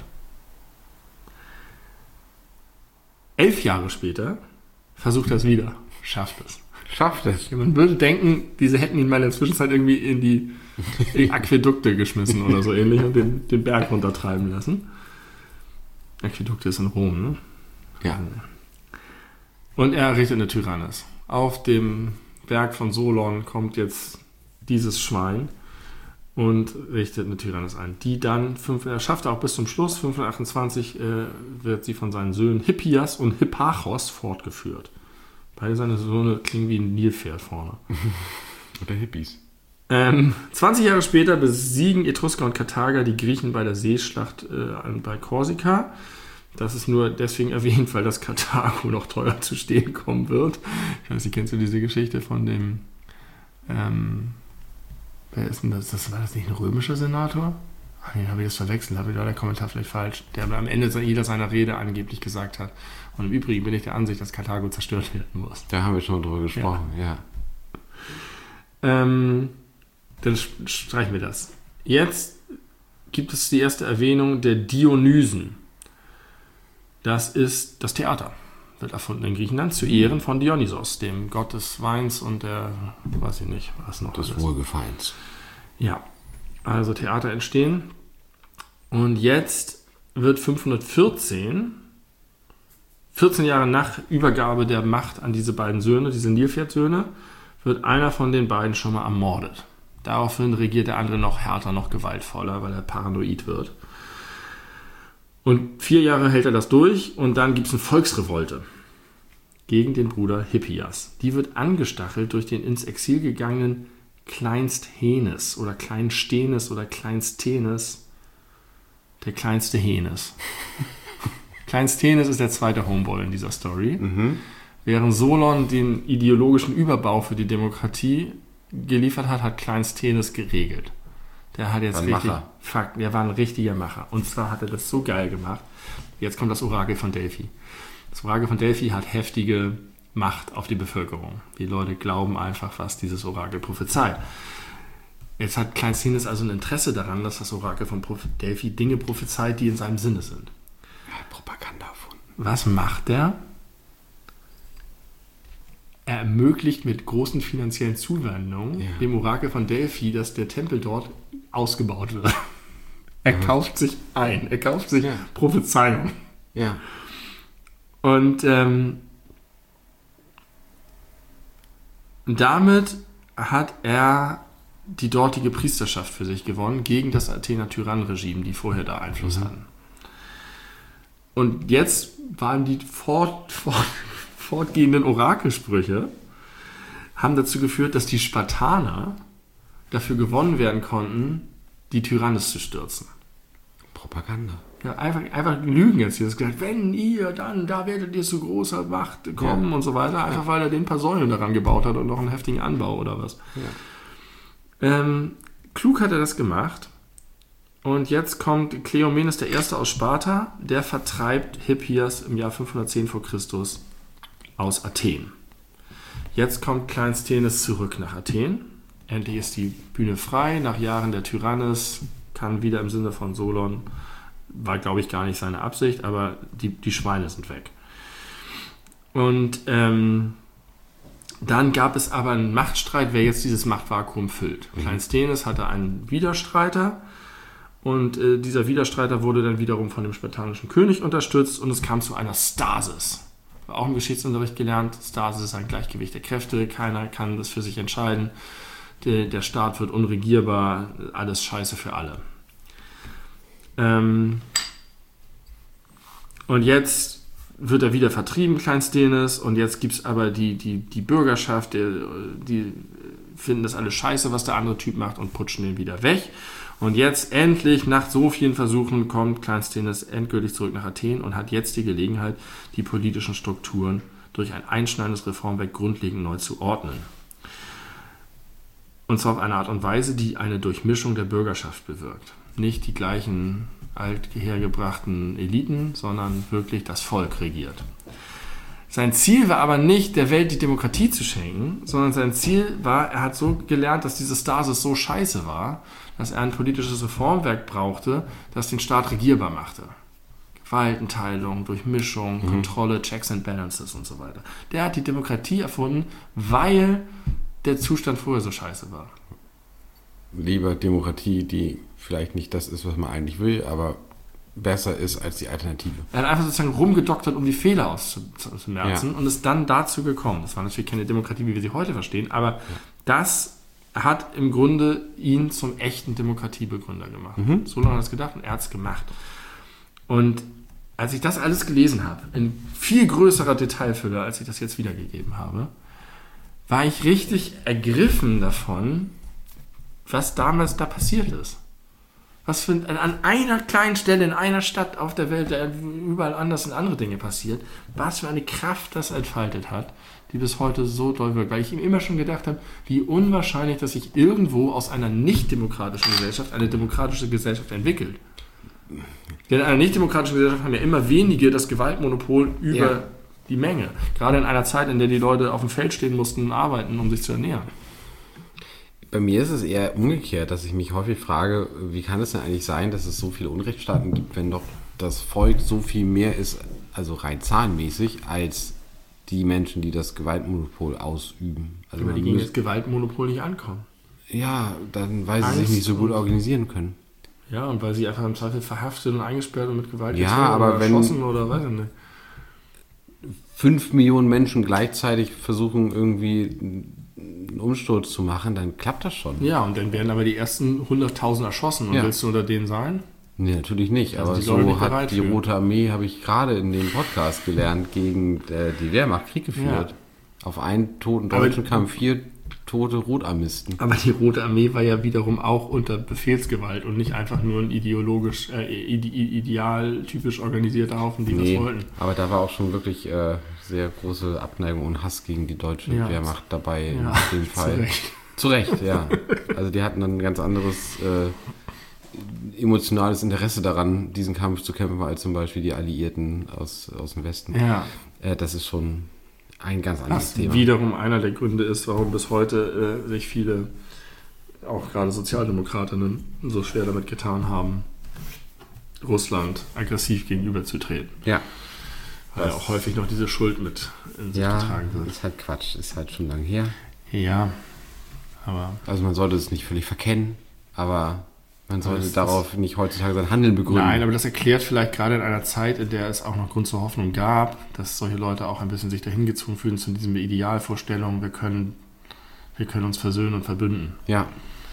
11 Jahre später versucht er es wieder. Schafft es. Schafft es. Man würde denken, diese hätten ihn mal in der Zwischenzeit irgendwie in die Aquädukte geschmissen oder so ähnlich und den Berg runtertreiben lassen. Aquädukte ist in Rom, ne? Ja. Und er errichtet eine Tyrannis. Auf dem Berg von Solon kommt jetzt dieses Schwein und richtet eine Tyrannis ein. Die dann, er schafft auch bis zum Schluss, 528 wird sie von seinen Söhnen Hippias und Hipparchos fortgeführt. Beide seine Söhne klingen wie ein Nilpferd vorne. Oder Hippies. 20 Jahre später besiegen Etrusker und Karthager die Griechen bei der Seeschlacht bei Korsika. Das ist nur deswegen erwähnt, weil das Karthago noch teuer zu stehen kommen wird. Ich weiß nicht, kennst du diese Geschichte von dem wer ist denn das? War das nicht ein römischer Senator? Ach nee, habe ich das verwechselt, war der Kommentar vielleicht falsch. Der am Ende jeder seiner Rede angeblich gesagt hat. Und im Übrigen bin ich der Ansicht, dass Karthago zerstört werden muss. Da haben wir schon drüber gesprochen, ja. Dann streichen wir das. Jetzt gibt es die erste Erwähnung der Dionysen. Das ist das Theater. Wird erfunden in Griechenland zu Ehren von Dionysos, dem Gott des Weins und der, weiß ich nicht, was noch Des alles. Wohlgefallens. Ja, also Theater entstehen. Und jetzt wird 514, 14 Jahre nach Übergabe der Macht an diese beiden Söhne, diese Nilpferdsöhne, wird einer von den beiden schon mal ermordet. Daraufhin regiert der andere noch härter, noch gewaltvoller, weil er paranoid wird. Und 4 Jahre hält er das durch und dann gibt es eine Volksrevolte gegen den Bruder Hippias. Die wird angestachelt durch den ins Exil gegangenen Kleinsthenes oder Kleinstenes oder Kleinsthenes, der kleinste Henes. Kleinsthenes ist der zweite Homeboy in dieser Story. Während Solon den ideologischen Überbau für die Demokratie geliefert hat, hat Kleisthenes geregelt. Der hat jetzt der war ein richtiger Macher. Und zwar hat er das so geil gemacht. Jetzt kommt das Orakel von Delphi. Das Orakel von Delphi hat heftige Macht auf die Bevölkerung. Die Leute glauben einfach, was dieses Orakel prophezeit. Jetzt hat Kleisthenes also ein Interesse daran, dass das Orakel von Delphi Dinge prophezeit, die in seinem Sinne sind. Er hat Propaganda erfunden. Was macht er? Er ermöglicht mit großen finanziellen Zuwendungen dem Orakel von Delphi, dass der Tempel dort ausgebaut wird. Er kauft sich ein. Er kauft sich Prophezeiung. Ja. Und damit hat er die dortige Priesterschaft für sich gewonnen gegen das Athener Tyrannenregime, die vorher da Einfluss hatten. Und jetzt waren die fortgehenden Orakelsprüche haben dazu geführt, dass die Spartaner dafür gewonnen werden konnten, die Tyrannis zu stürzen. Propaganda. Ja, einfach Lügen jetzt. Hier ist gesagt, wenn ihr dann, da werdet ihr zu großer Macht kommen und so weiter. Einfach weil er den paar Säulen daran gebaut hat und noch einen heftigen Anbau oder was. Ja. Klug hat er das gemacht. Und jetzt kommt Kleomenes I. aus Sparta. Der vertreibt Hippias im Jahr 510 vor Christus aus Athen. Jetzt kommt Kleisthenes zurück nach Athen. Endlich ist die Bühne frei. Nach Jahren der Tyrannis kann wieder im Sinne von Solon, war glaube ich gar nicht seine Absicht, aber die Schweine sind weg. Und dann gab es aber einen Machtstreit, wer jetzt dieses Machtvakuum füllt. Kleisthenes hatte einen Widerstreiter und dieser Widerstreiter wurde dann wiederum von dem spartanischen König unterstützt und es kam zu einer Stasis. Auch im Geschichtsunterricht gelernt, Stasis ist ein Gleichgewicht der Kräfte, keiner kann das für sich entscheiden. Der Staat wird unregierbar, alles scheiße für alle. Und jetzt wird er wieder vertrieben, Kleisthenes, und jetzt gibt es aber die Bürgerschaft, die finden das alles scheiße, was der andere Typ macht und putschen den wieder weg. Und jetzt endlich, nach so vielen Versuchen, kommt Kleisthenes endgültig zurück nach Athen und hat jetzt die Gelegenheit, die politischen Strukturen durch ein einschneidendes Reformwerk grundlegend neu zu ordnen. Und zwar auf eine Art und Weise, die eine Durchmischung der Bürgerschaft bewirkt. Nicht die gleichen althergebrachten Eliten, sondern wirklich das Volk regiert. Sein Ziel war aber nicht, der Welt die Demokratie zu schenken, sondern sein Ziel war, er hat so gelernt, dass diese Stasis so scheiße war, dass er ein politisches Reformwerk brauchte, das den Staat regierbar machte. Gewaltenteilung, Durchmischung, Kontrolle, Checks and Balances und so weiter. Der hat die Demokratie erfunden, weil der Zustand vorher so scheiße war. Lieber Demokratie, die vielleicht nicht das ist, was man eigentlich will, aber besser ist als die Alternative. Er hat einfach sozusagen rumgedoktert, um die Fehler auszumerzen und ist dann dazu gekommen. Das war natürlich keine Demokratie, wie wir sie heute verstehen, aber das hat im Grunde ihn zum echten Demokratiebegründer gemacht. So lange hat er es gedacht und er hat es gemacht. Und als ich das alles gelesen habe, in viel größerer Detailfülle, als ich das jetzt wiedergegeben habe, war ich richtig ergriffen davon, was damals da passiert ist. Was für an einer kleinen Stelle in einer Stadt auf der Welt, überall anders sind andere Dinge passiert, was für eine Kraft das entfaltet hat, die bis heute so doll wirkt. Weil ich ihm immer schon gedacht habe, wie unwahrscheinlich, dass sich irgendwo aus einer nicht-demokratischen Gesellschaft eine demokratische Gesellschaft entwickelt. Denn in einer nicht-demokratischen Gesellschaft haben ja immer wenige das Gewaltmonopol über die Menge. Gerade in einer Zeit, in der die Leute auf dem Feld stehen mussten und arbeiten, um sich zu ernähren. Bei mir ist es eher umgekehrt, dass ich mich häufig frage, wie kann es denn eigentlich sein, dass es so viele Unrechtsstaaten gibt, wenn doch das Volk so viel mehr ist, also rein zahlenmäßig, als die Menschen, die das Gewaltmonopol ausüben. Also aber die gegen das Gewaltmonopol nicht ankommen. Ja, dann weil sie sich nicht so gut organisieren können. Ja, und weil sie einfach im Zweifel verhaftet und eingesperrt und mit Gewalt aber oder erschossen oder weiß ich nicht. 5 Millionen Menschen gleichzeitig versuchen irgendwie einen Umsturz zu machen, dann klappt das schon. Ja, und dann werden aber die ersten 100.000 erschossen. Und willst du unter denen sein? Nee, natürlich nicht. Also aber so hat die Rote Armee, habe ich gerade in dem Podcast gelernt, gegen die Wehrmacht Krieg geführt. Ja. Auf einen toten Deutschen kamen 4 tote Rotarmisten. Aber die Rote Armee war ja wiederum auch unter Befehlsgewalt und nicht einfach nur ein idealtypisch organisierter Haufen, die was wollten. Aber da war auch schon wirklich sehr große Abneigung und Hass gegen die deutsche Wehrmacht dabei in dem Fall. Zu Recht, ja. Also die hatten ein ganz anderes emotionales Interesse daran, diesen Kampf zu kämpfen, als zum Beispiel die Alliierten aus dem Westen. Ja. Das ist schon ein ganz anderes Thema. Was wiederum einer der Gründe ist, warum bis heute sich viele, auch gerade Sozialdemokratinnen, so schwer damit getan haben, Russland aggressiv gegenüberzutreten. Ja. Weil auch häufig noch diese Schuld mit in sich getragen wird. Ist halt Quatsch, ist halt schon lange her. Ja, aber... Also man sollte es nicht völlig verkennen, aber man sollte darauf nicht heutzutage sein Handeln begründen. Nein, aber das erklärt vielleicht gerade in einer Zeit, in der es auch noch Grund zur Hoffnung gab, dass solche Leute auch ein bisschen sich dahin gezogen fühlen zu diesen Idealvorstellungen, wir können uns versöhnen und verbünden. Ja.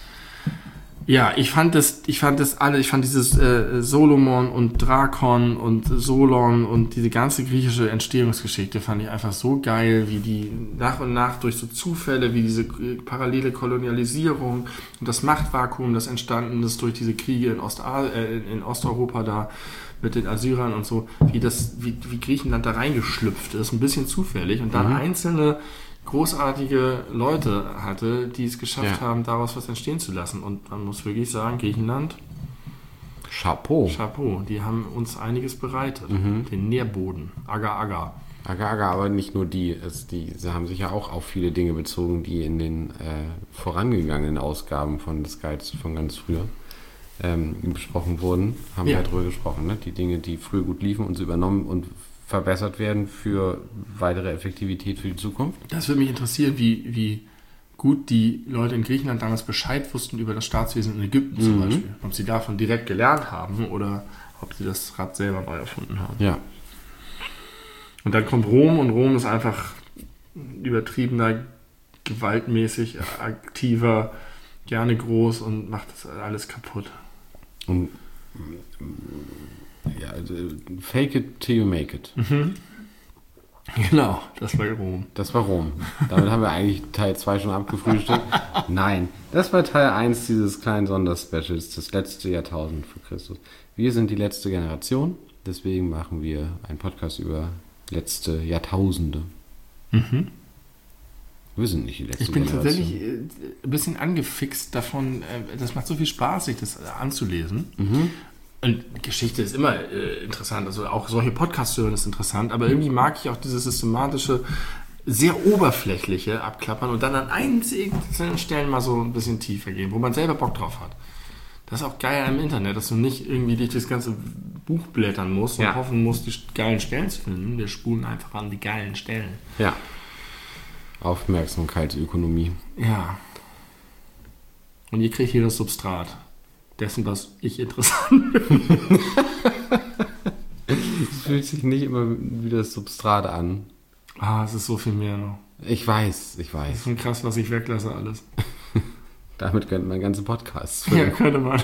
Ja, ich fand dieses Solomon und Drakon und Solon und diese ganze griechische Entstehungsgeschichte fand ich einfach so geil, wie die nach und nach durch so Zufälle, wie diese parallele Kolonialisierung und das Machtvakuum, das entstanden ist durch diese Kriege in Osteuropa da mit den Assyrern und so, wie Griechenland da reingeschlüpft ist, ein bisschen zufällig und dann einzelne großartige Leute hatte, die es geschafft haben, daraus was entstehen zu lassen. Und man muss wirklich sagen, Griechenland, Chapeau. die haben uns einiges bereitet. Den Nährboden, Agar. Agar, aber nicht nur die. Sie haben sich ja auch auf viele Dinge bezogen, die in den vorangegangenen Ausgaben von des Guides von ganz früher besprochen wurden. Haben wir ja drüber gesprochen, ne? Die Dinge, die früher gut liefen und so übernommen und verbessert werden für weitere Effektivität für die Zukunft. Das würde mich interessieren, wie gut die Leute in Griechenland damals Bescheid wussten über das Staatswesen in Ägypten zum Beispiel. Ob sie davon direkt gelernt haben oder ob sie das Rad selber neu erfunden haben. Ja. Und dann kommt Rom und Rom ist einfach übertriebener, gewaltmäßig aktiver, gerne groß und macht das alles kaputt. Und ja, also fake it till you make it. Genau, das war Rom. Das war Rom. Damit haben wir eigentlich Teil 2 schon abgefrühstückt. Nein, das war Teil 1 dieses kleinen Sonderspecials, das letzte Jahrtausend vor Christus. Wir sind die letzte Generation, deswegen machen wir einen Podcast über letzte Jahrtausende. Wir sind nicht die letzte Generation. Ich bin tatsächlich ein bisschen angefixt davon, das macht so viel Spaß, sich das anzulesen. Und Geschichte ist immer interessant, also auch solche Podcasts hören ist interessant, aber irgendwie mag ich auch dieses systematische, sehr oberflächliche Abklappern und dann an einzelnen Stellen mal so ein bisschen tiefer gehen, wo man selber Bock drauf hat. Das ist auch geil im Internet, dass du nicht irgendwie durch das ganze Buch blättern musst und hoffen musst, die geilen Stellen zu finden. Wir spulen einfach an die geilen Stellen. Ja. Aufmerksamkeitsökonomie. Ja. Und ihr kriegt hier das Substrat dessen, was ich interessant finde. Es fühlt sich nicht immer wie das Substrat an. Es ist so viel mehr noch. Ich weiß. Das ist schon krass, was ich weglasse alles. Damit könnte man ganze Podcasts füllen. Ja, könnte man.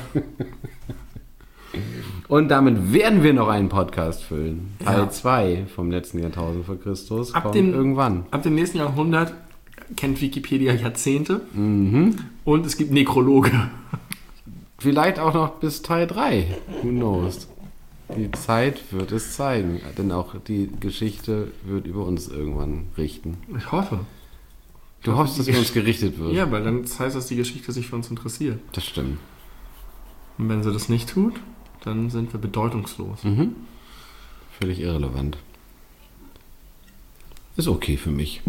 Und damit werden wir noch einen Podcast füllen. Teil 2 vom letzten Jahrtausend vor Christus. Irgendwann. Ab dem nächsten Jahrhundert kennt Wikipedia Jahrzehnte. Und es gibt Nekrologe. Vielleicht auch noch bis Teil 3. Who knows? Die Zeit wird es zeigen. Denn auch die Geschichte wird über uns irgendwann richten. Ich hoffe. Du hoffst, dass über uns gerichtet wird? Ja, weil dann heißt das, dass die Geschichte sich für uns interessiert. Das stimmt. Und wenn sie das nicht tut, dann sind wir bedeutungslos. Völlig irrelevant. Ist okay für mich.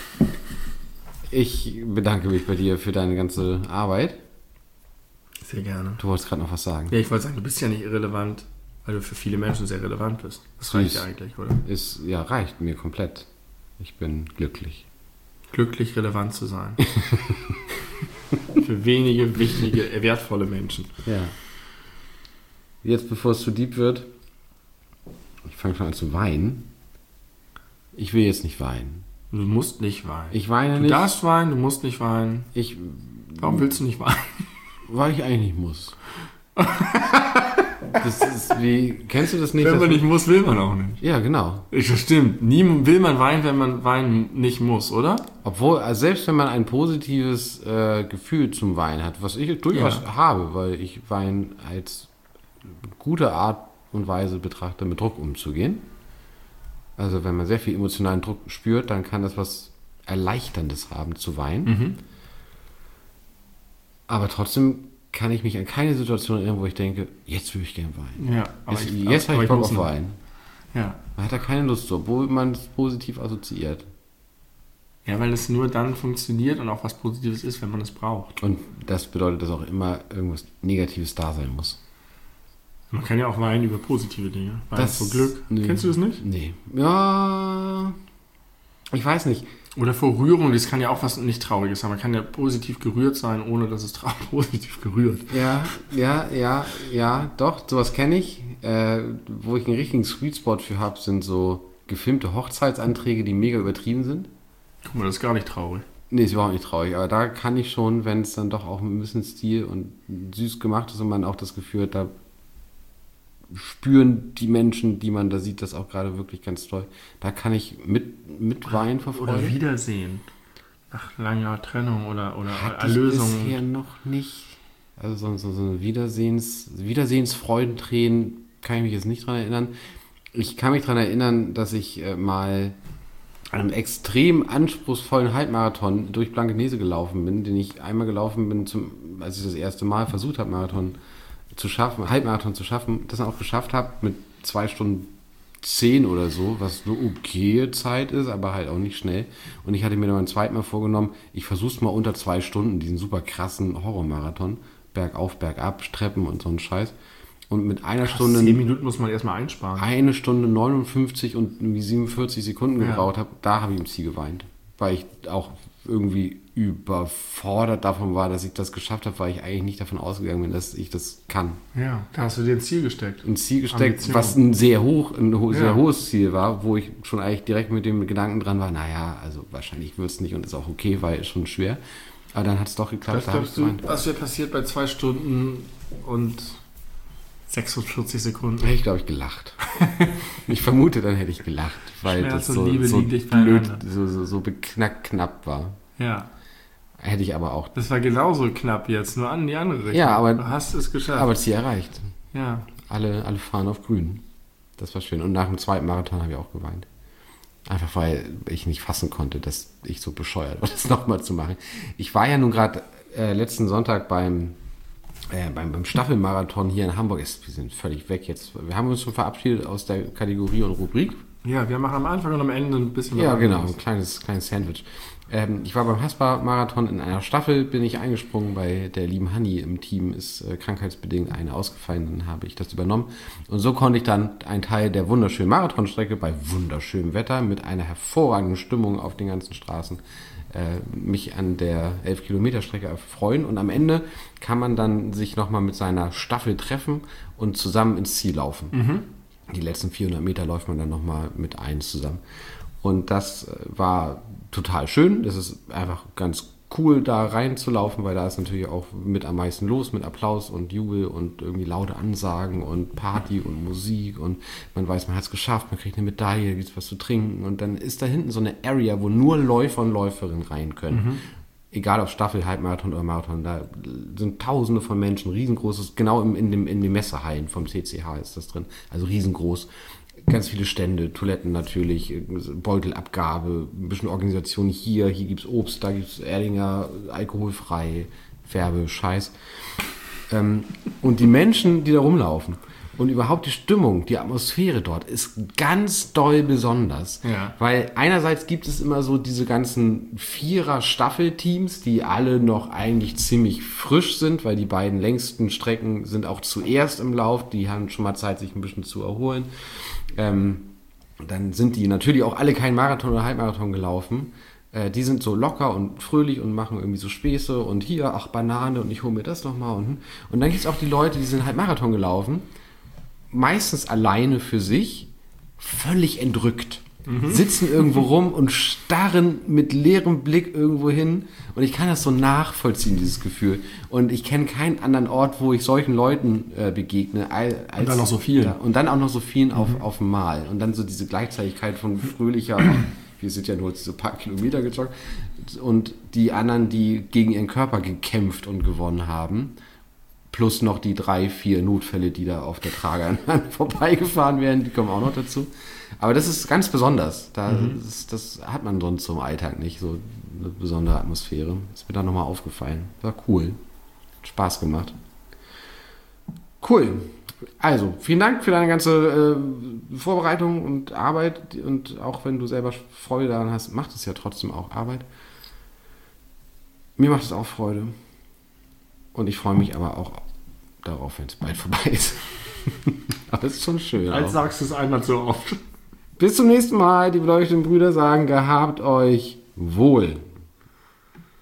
Ich bedanke mich bei dir für deine ganze Arbeit. Sehr gerne. Du wolltest gerade noch was sagen. Ja, ich wollte sagen, du bist ja nicht irrelevant, weil du für viele Menschen sehr relevant bist. Das reicht ja eigentlich, oder? Reicht mir komplett. Ich bin glücklich. Glücklich, relevant zu sein. Für wenige, wichtige, wertvolle Menschen. Ja. Jetzt, bevor es zu deep wird, ich fange schon an zu weinen. Ich will jetzt nicht weinen. Du musst nicht weinen. Ich weine nicht. Du darfst weinen, du musst nicht weinen. Warum willst du nicht weinen? Weil ich eigentlich nicht muss. Das ist wie, kennst du das nicht? Wenn man nicht muss, will man auch nicht. Ja, genau. Das stimmt. Nie will man weinen, wenn man weinen nicht muss, oder? Obwohl, also selbst wenn man ein positives Gefühl zum Weinen hat, was ich durchaus habe, weil ich Wein als gute Art und Weise betrachte, mit Druck umzugehen, Also wenn man sehr viel emotionalen Druck spürt, dann kann das was Erleichterndes haben, zu weinen. Aber trotzdem kann ich mich an keine Situation erinnern, wo ich denke, jetzt würde ich gerne weinen. Ja, aber Jetzt habe ich Bock auf Weinen. Ja. Man hat da keine Lust zu, obwohl man es positiv assoziiert. Ja, weil es nur dann funktioniert und auch was Positives ist, wenn man es braucht. Und das bedeutet, dass auch immer irgendwas Negatives da sein muss. Man kann ja auch weinen über positive Dinge. Weinen Das- vor Glück. nee. Kennst du das nicht? Nee. Ja, ich weiß nicht. Oder vor Rührung, das kann ja auch was nicht Trauriges sein. Man kann ja positiv gerührt sein, ohne dass es positiv gerührt. Ja, doch, sowas kenne ich. Wo ich einen richtigen Sweet Spot für habe, sind so gefilmte Hochzeitsanträge, die mega übertrieben sind. Guck mal, das ist gar nicht traurig. Nee, ist überhaupt nicht traurig, aber da kann ich schon, wenn es dann doch auch ein bisschen Stil und süß gemacht ist und man auch das Gefühl hat, da spüren die Menschen, die man da sieht, das auch gerade wirklich ganz toll. Da kann ich mit Weinen vor Freude. Oder Wiedersehen. Nach langer Trennung oder Hatte ich Erlösung. bisher noch nicht. Also so eine Wiedersehensfreudentränen kann ich mich jetzt nicht dran erinnern. Ich kann mich dran erinnern, dass ich mal einen extrem anspruchsvollen Halbmarathon durch Blankenese gelaufen bin, den ich einmal gelaufen bin, als ich das erste Mal versucht habe, Halbmarathon zu schaffen, das dann auch geschafft habe mit 2 Stunden 10 oder so, was eine okaye Zeit ist, aber halt auch nicht schnell. Und ich hatte mir dann beim zweiten Mal vorgenommen, ich versuche es mal unter 2 Stunden, diesen super krassen Horrormarathon, bergauf, bergab, Treppen und so ein Scheiß. Und mit einer Stunde... 10 Minuten muss man erstmal einsparen. 1 Stunde 59 und irgendwie 47 Sekunden Ja. gebraucht habe, da habe ich im Ziel geweint. Weil ich auch irgendwie überfordert davon war, dass ich das geschafft habe, weil ich eigentlich nicht davon ausgegangen bin, dass ich das kann. Ja, da hast du dir ein Ziel gesteckt. Ein Ziel gesteckt, Ambition. was ein sehr Ja. hohes Ziel war, wo ich schon eigentlich direkt mit dem Gedanken dran war, naja, also wahrscheinlich wird es nicht und ist auch okay, weil es schon schwer. Aber dann hat es doch geklappt. Was da hab glaubst ich du, geweint. was wäre passiert bei 2 Stunden und 46 Sekunden? Hätte ich, glaube ich, gelacht. Ich vermute, dann hätte ich gelacht, weil Schmerz das und so, Liebe so liegen dicht blöd, beieinander. so beknackt war. Ja, Hätte ich aber auch. das war genauso knapp jetzt, nur an die andere Richtung. Ja, aber- du hast es geschafft. Aber Ziel erreicht. ja, Alle fahren auf grün. Das war schön. Und nach dem zweiten Marathon habe ich auch geweint. Einfach weil ich nicht fassen konnte, dass ich so bescheuert war, das nochmal zu machen. Ich war ja nun gerade letzten Sonntag beim Staffelmarathon hier in Hamburg. Wir sind völlig weg jetzt. Wir haben uns schon verabschiedet aus der Kategorie und Rubrik. ja, wir machen am Anfang und am Ende ein bisschen Ja, was genau, anderes. ein kleines Sandwich. Ich war beim Haspa-Marathon in einer Staffel, bin ich eingesprungen, bei der lieben Hanni im Team ist krankheitsbedingt eine ausgefallen, dann habe ich das übernommen. Und so konnte ich dann einen Teil der wunderschönen Marathonstrecke bei wunderschönem Wetter mit einer hervorragenden Stimmung auf den ganzen Straßen mich an der 11-Kilometer-Strecke erfreuen. Und am Ende kann man dann sich nochmal mit seiner Staffel treffen und zusammen ins Ziel laufen. Die letzten 400 Meter läuft man dann nochmal mit eins zusammen. Und das war total schön. Das ist einfach ganz cool, da reinzulaufen, weil da ist natürlich auch mit am meisten los, mit Applaus und Jubel und irgendwie laute Ansagen und Party und Musik und man weiß, man hat es geschafft, man kriegt eine Medaille, gibt es was zu trinken und dann ist da hinten so eine Area, wo nur Läufer und Läuferinnen rein können. Egal ob Staffel, Halbmarathon oder Marathon, da sind Tausende von Menschen, riesengroßes, genau in den Messehallen vom CCH ist das drin, also riesengroß. Ganz viele Stände, Toiletten natürlich, Beutelabgabe, ein bisschen Organisation hier gibt es Obst, da gibt es Erdinger, alkoholfrei, Scheiß. Und die Menschen, die da rumlaufen und überhaupt die Stimmung, die Atmosphäre dort ist ganz doll besonders. Ja. Weil einerseits gibt es immer so diese ganzen Vierer-Staffelteams, die alle noch eigentlich ziemlich frisch sind, weil die beiden längsten Strecken sind auch zuerst im Lauf, die haben schon mal Zeit, sich ein bisschen zu erholen. Dann sind die natürlich auch alle kein Marathon oder Halbmarathon gelaufen. Die sind so locker und fröhlich und machen irgendwie so Späße und hier, ach Banane und ich hole mir das nochmal. Und dann gibt es auch die Leute, die sind halt Marathon gelaufen, meistens alleine für sich, völlig entrückt. Sitzen irgendwo rum und starren mit leerem Blick irgendwo hin. Und ich kann das so nachvollziehen, dieses Gefühl. Und ich kenne keinen anderen Ort, wo ich solchen Leuten begegne. Als Und dann noch so vielen. Und dann auch noch so vielen auf dem Mal. Und dann so diese Gleichzeitigkeit von fröhlicher, wir sind ja nur so ein paar Kilometer gejoggt, und die anderen, die gegen ihren Körper gekämpft und gewonnen haben. Plus noch die 3, 4 Notfälle, die da auf der Trage vorbeigefahren werden, die kommen auch noch dazu. Aber das ist ganz besonders. Das hat man sonst so im Alltag nicht, so eine besondere Atmosphäre. Ist mir da nochmal aufgefallen. War cool. Hat Spaß gemacht. Cool. Also, vielen Dank für deine ganze Vorbereitung und Arbeit. Und auch wenn du selber Freude daran hast, macht es ja trotzdem auch Arbeit. Mir macht es auch Freude. Und ich freue mich aber auch darauf, wenn es bald vorbei ist. Aber es ist schon schön. Als sagst du es einmal so oft. Bis zum nächsten Mal. Die beleuchteten Brüder sagen, gehabt euch wohl.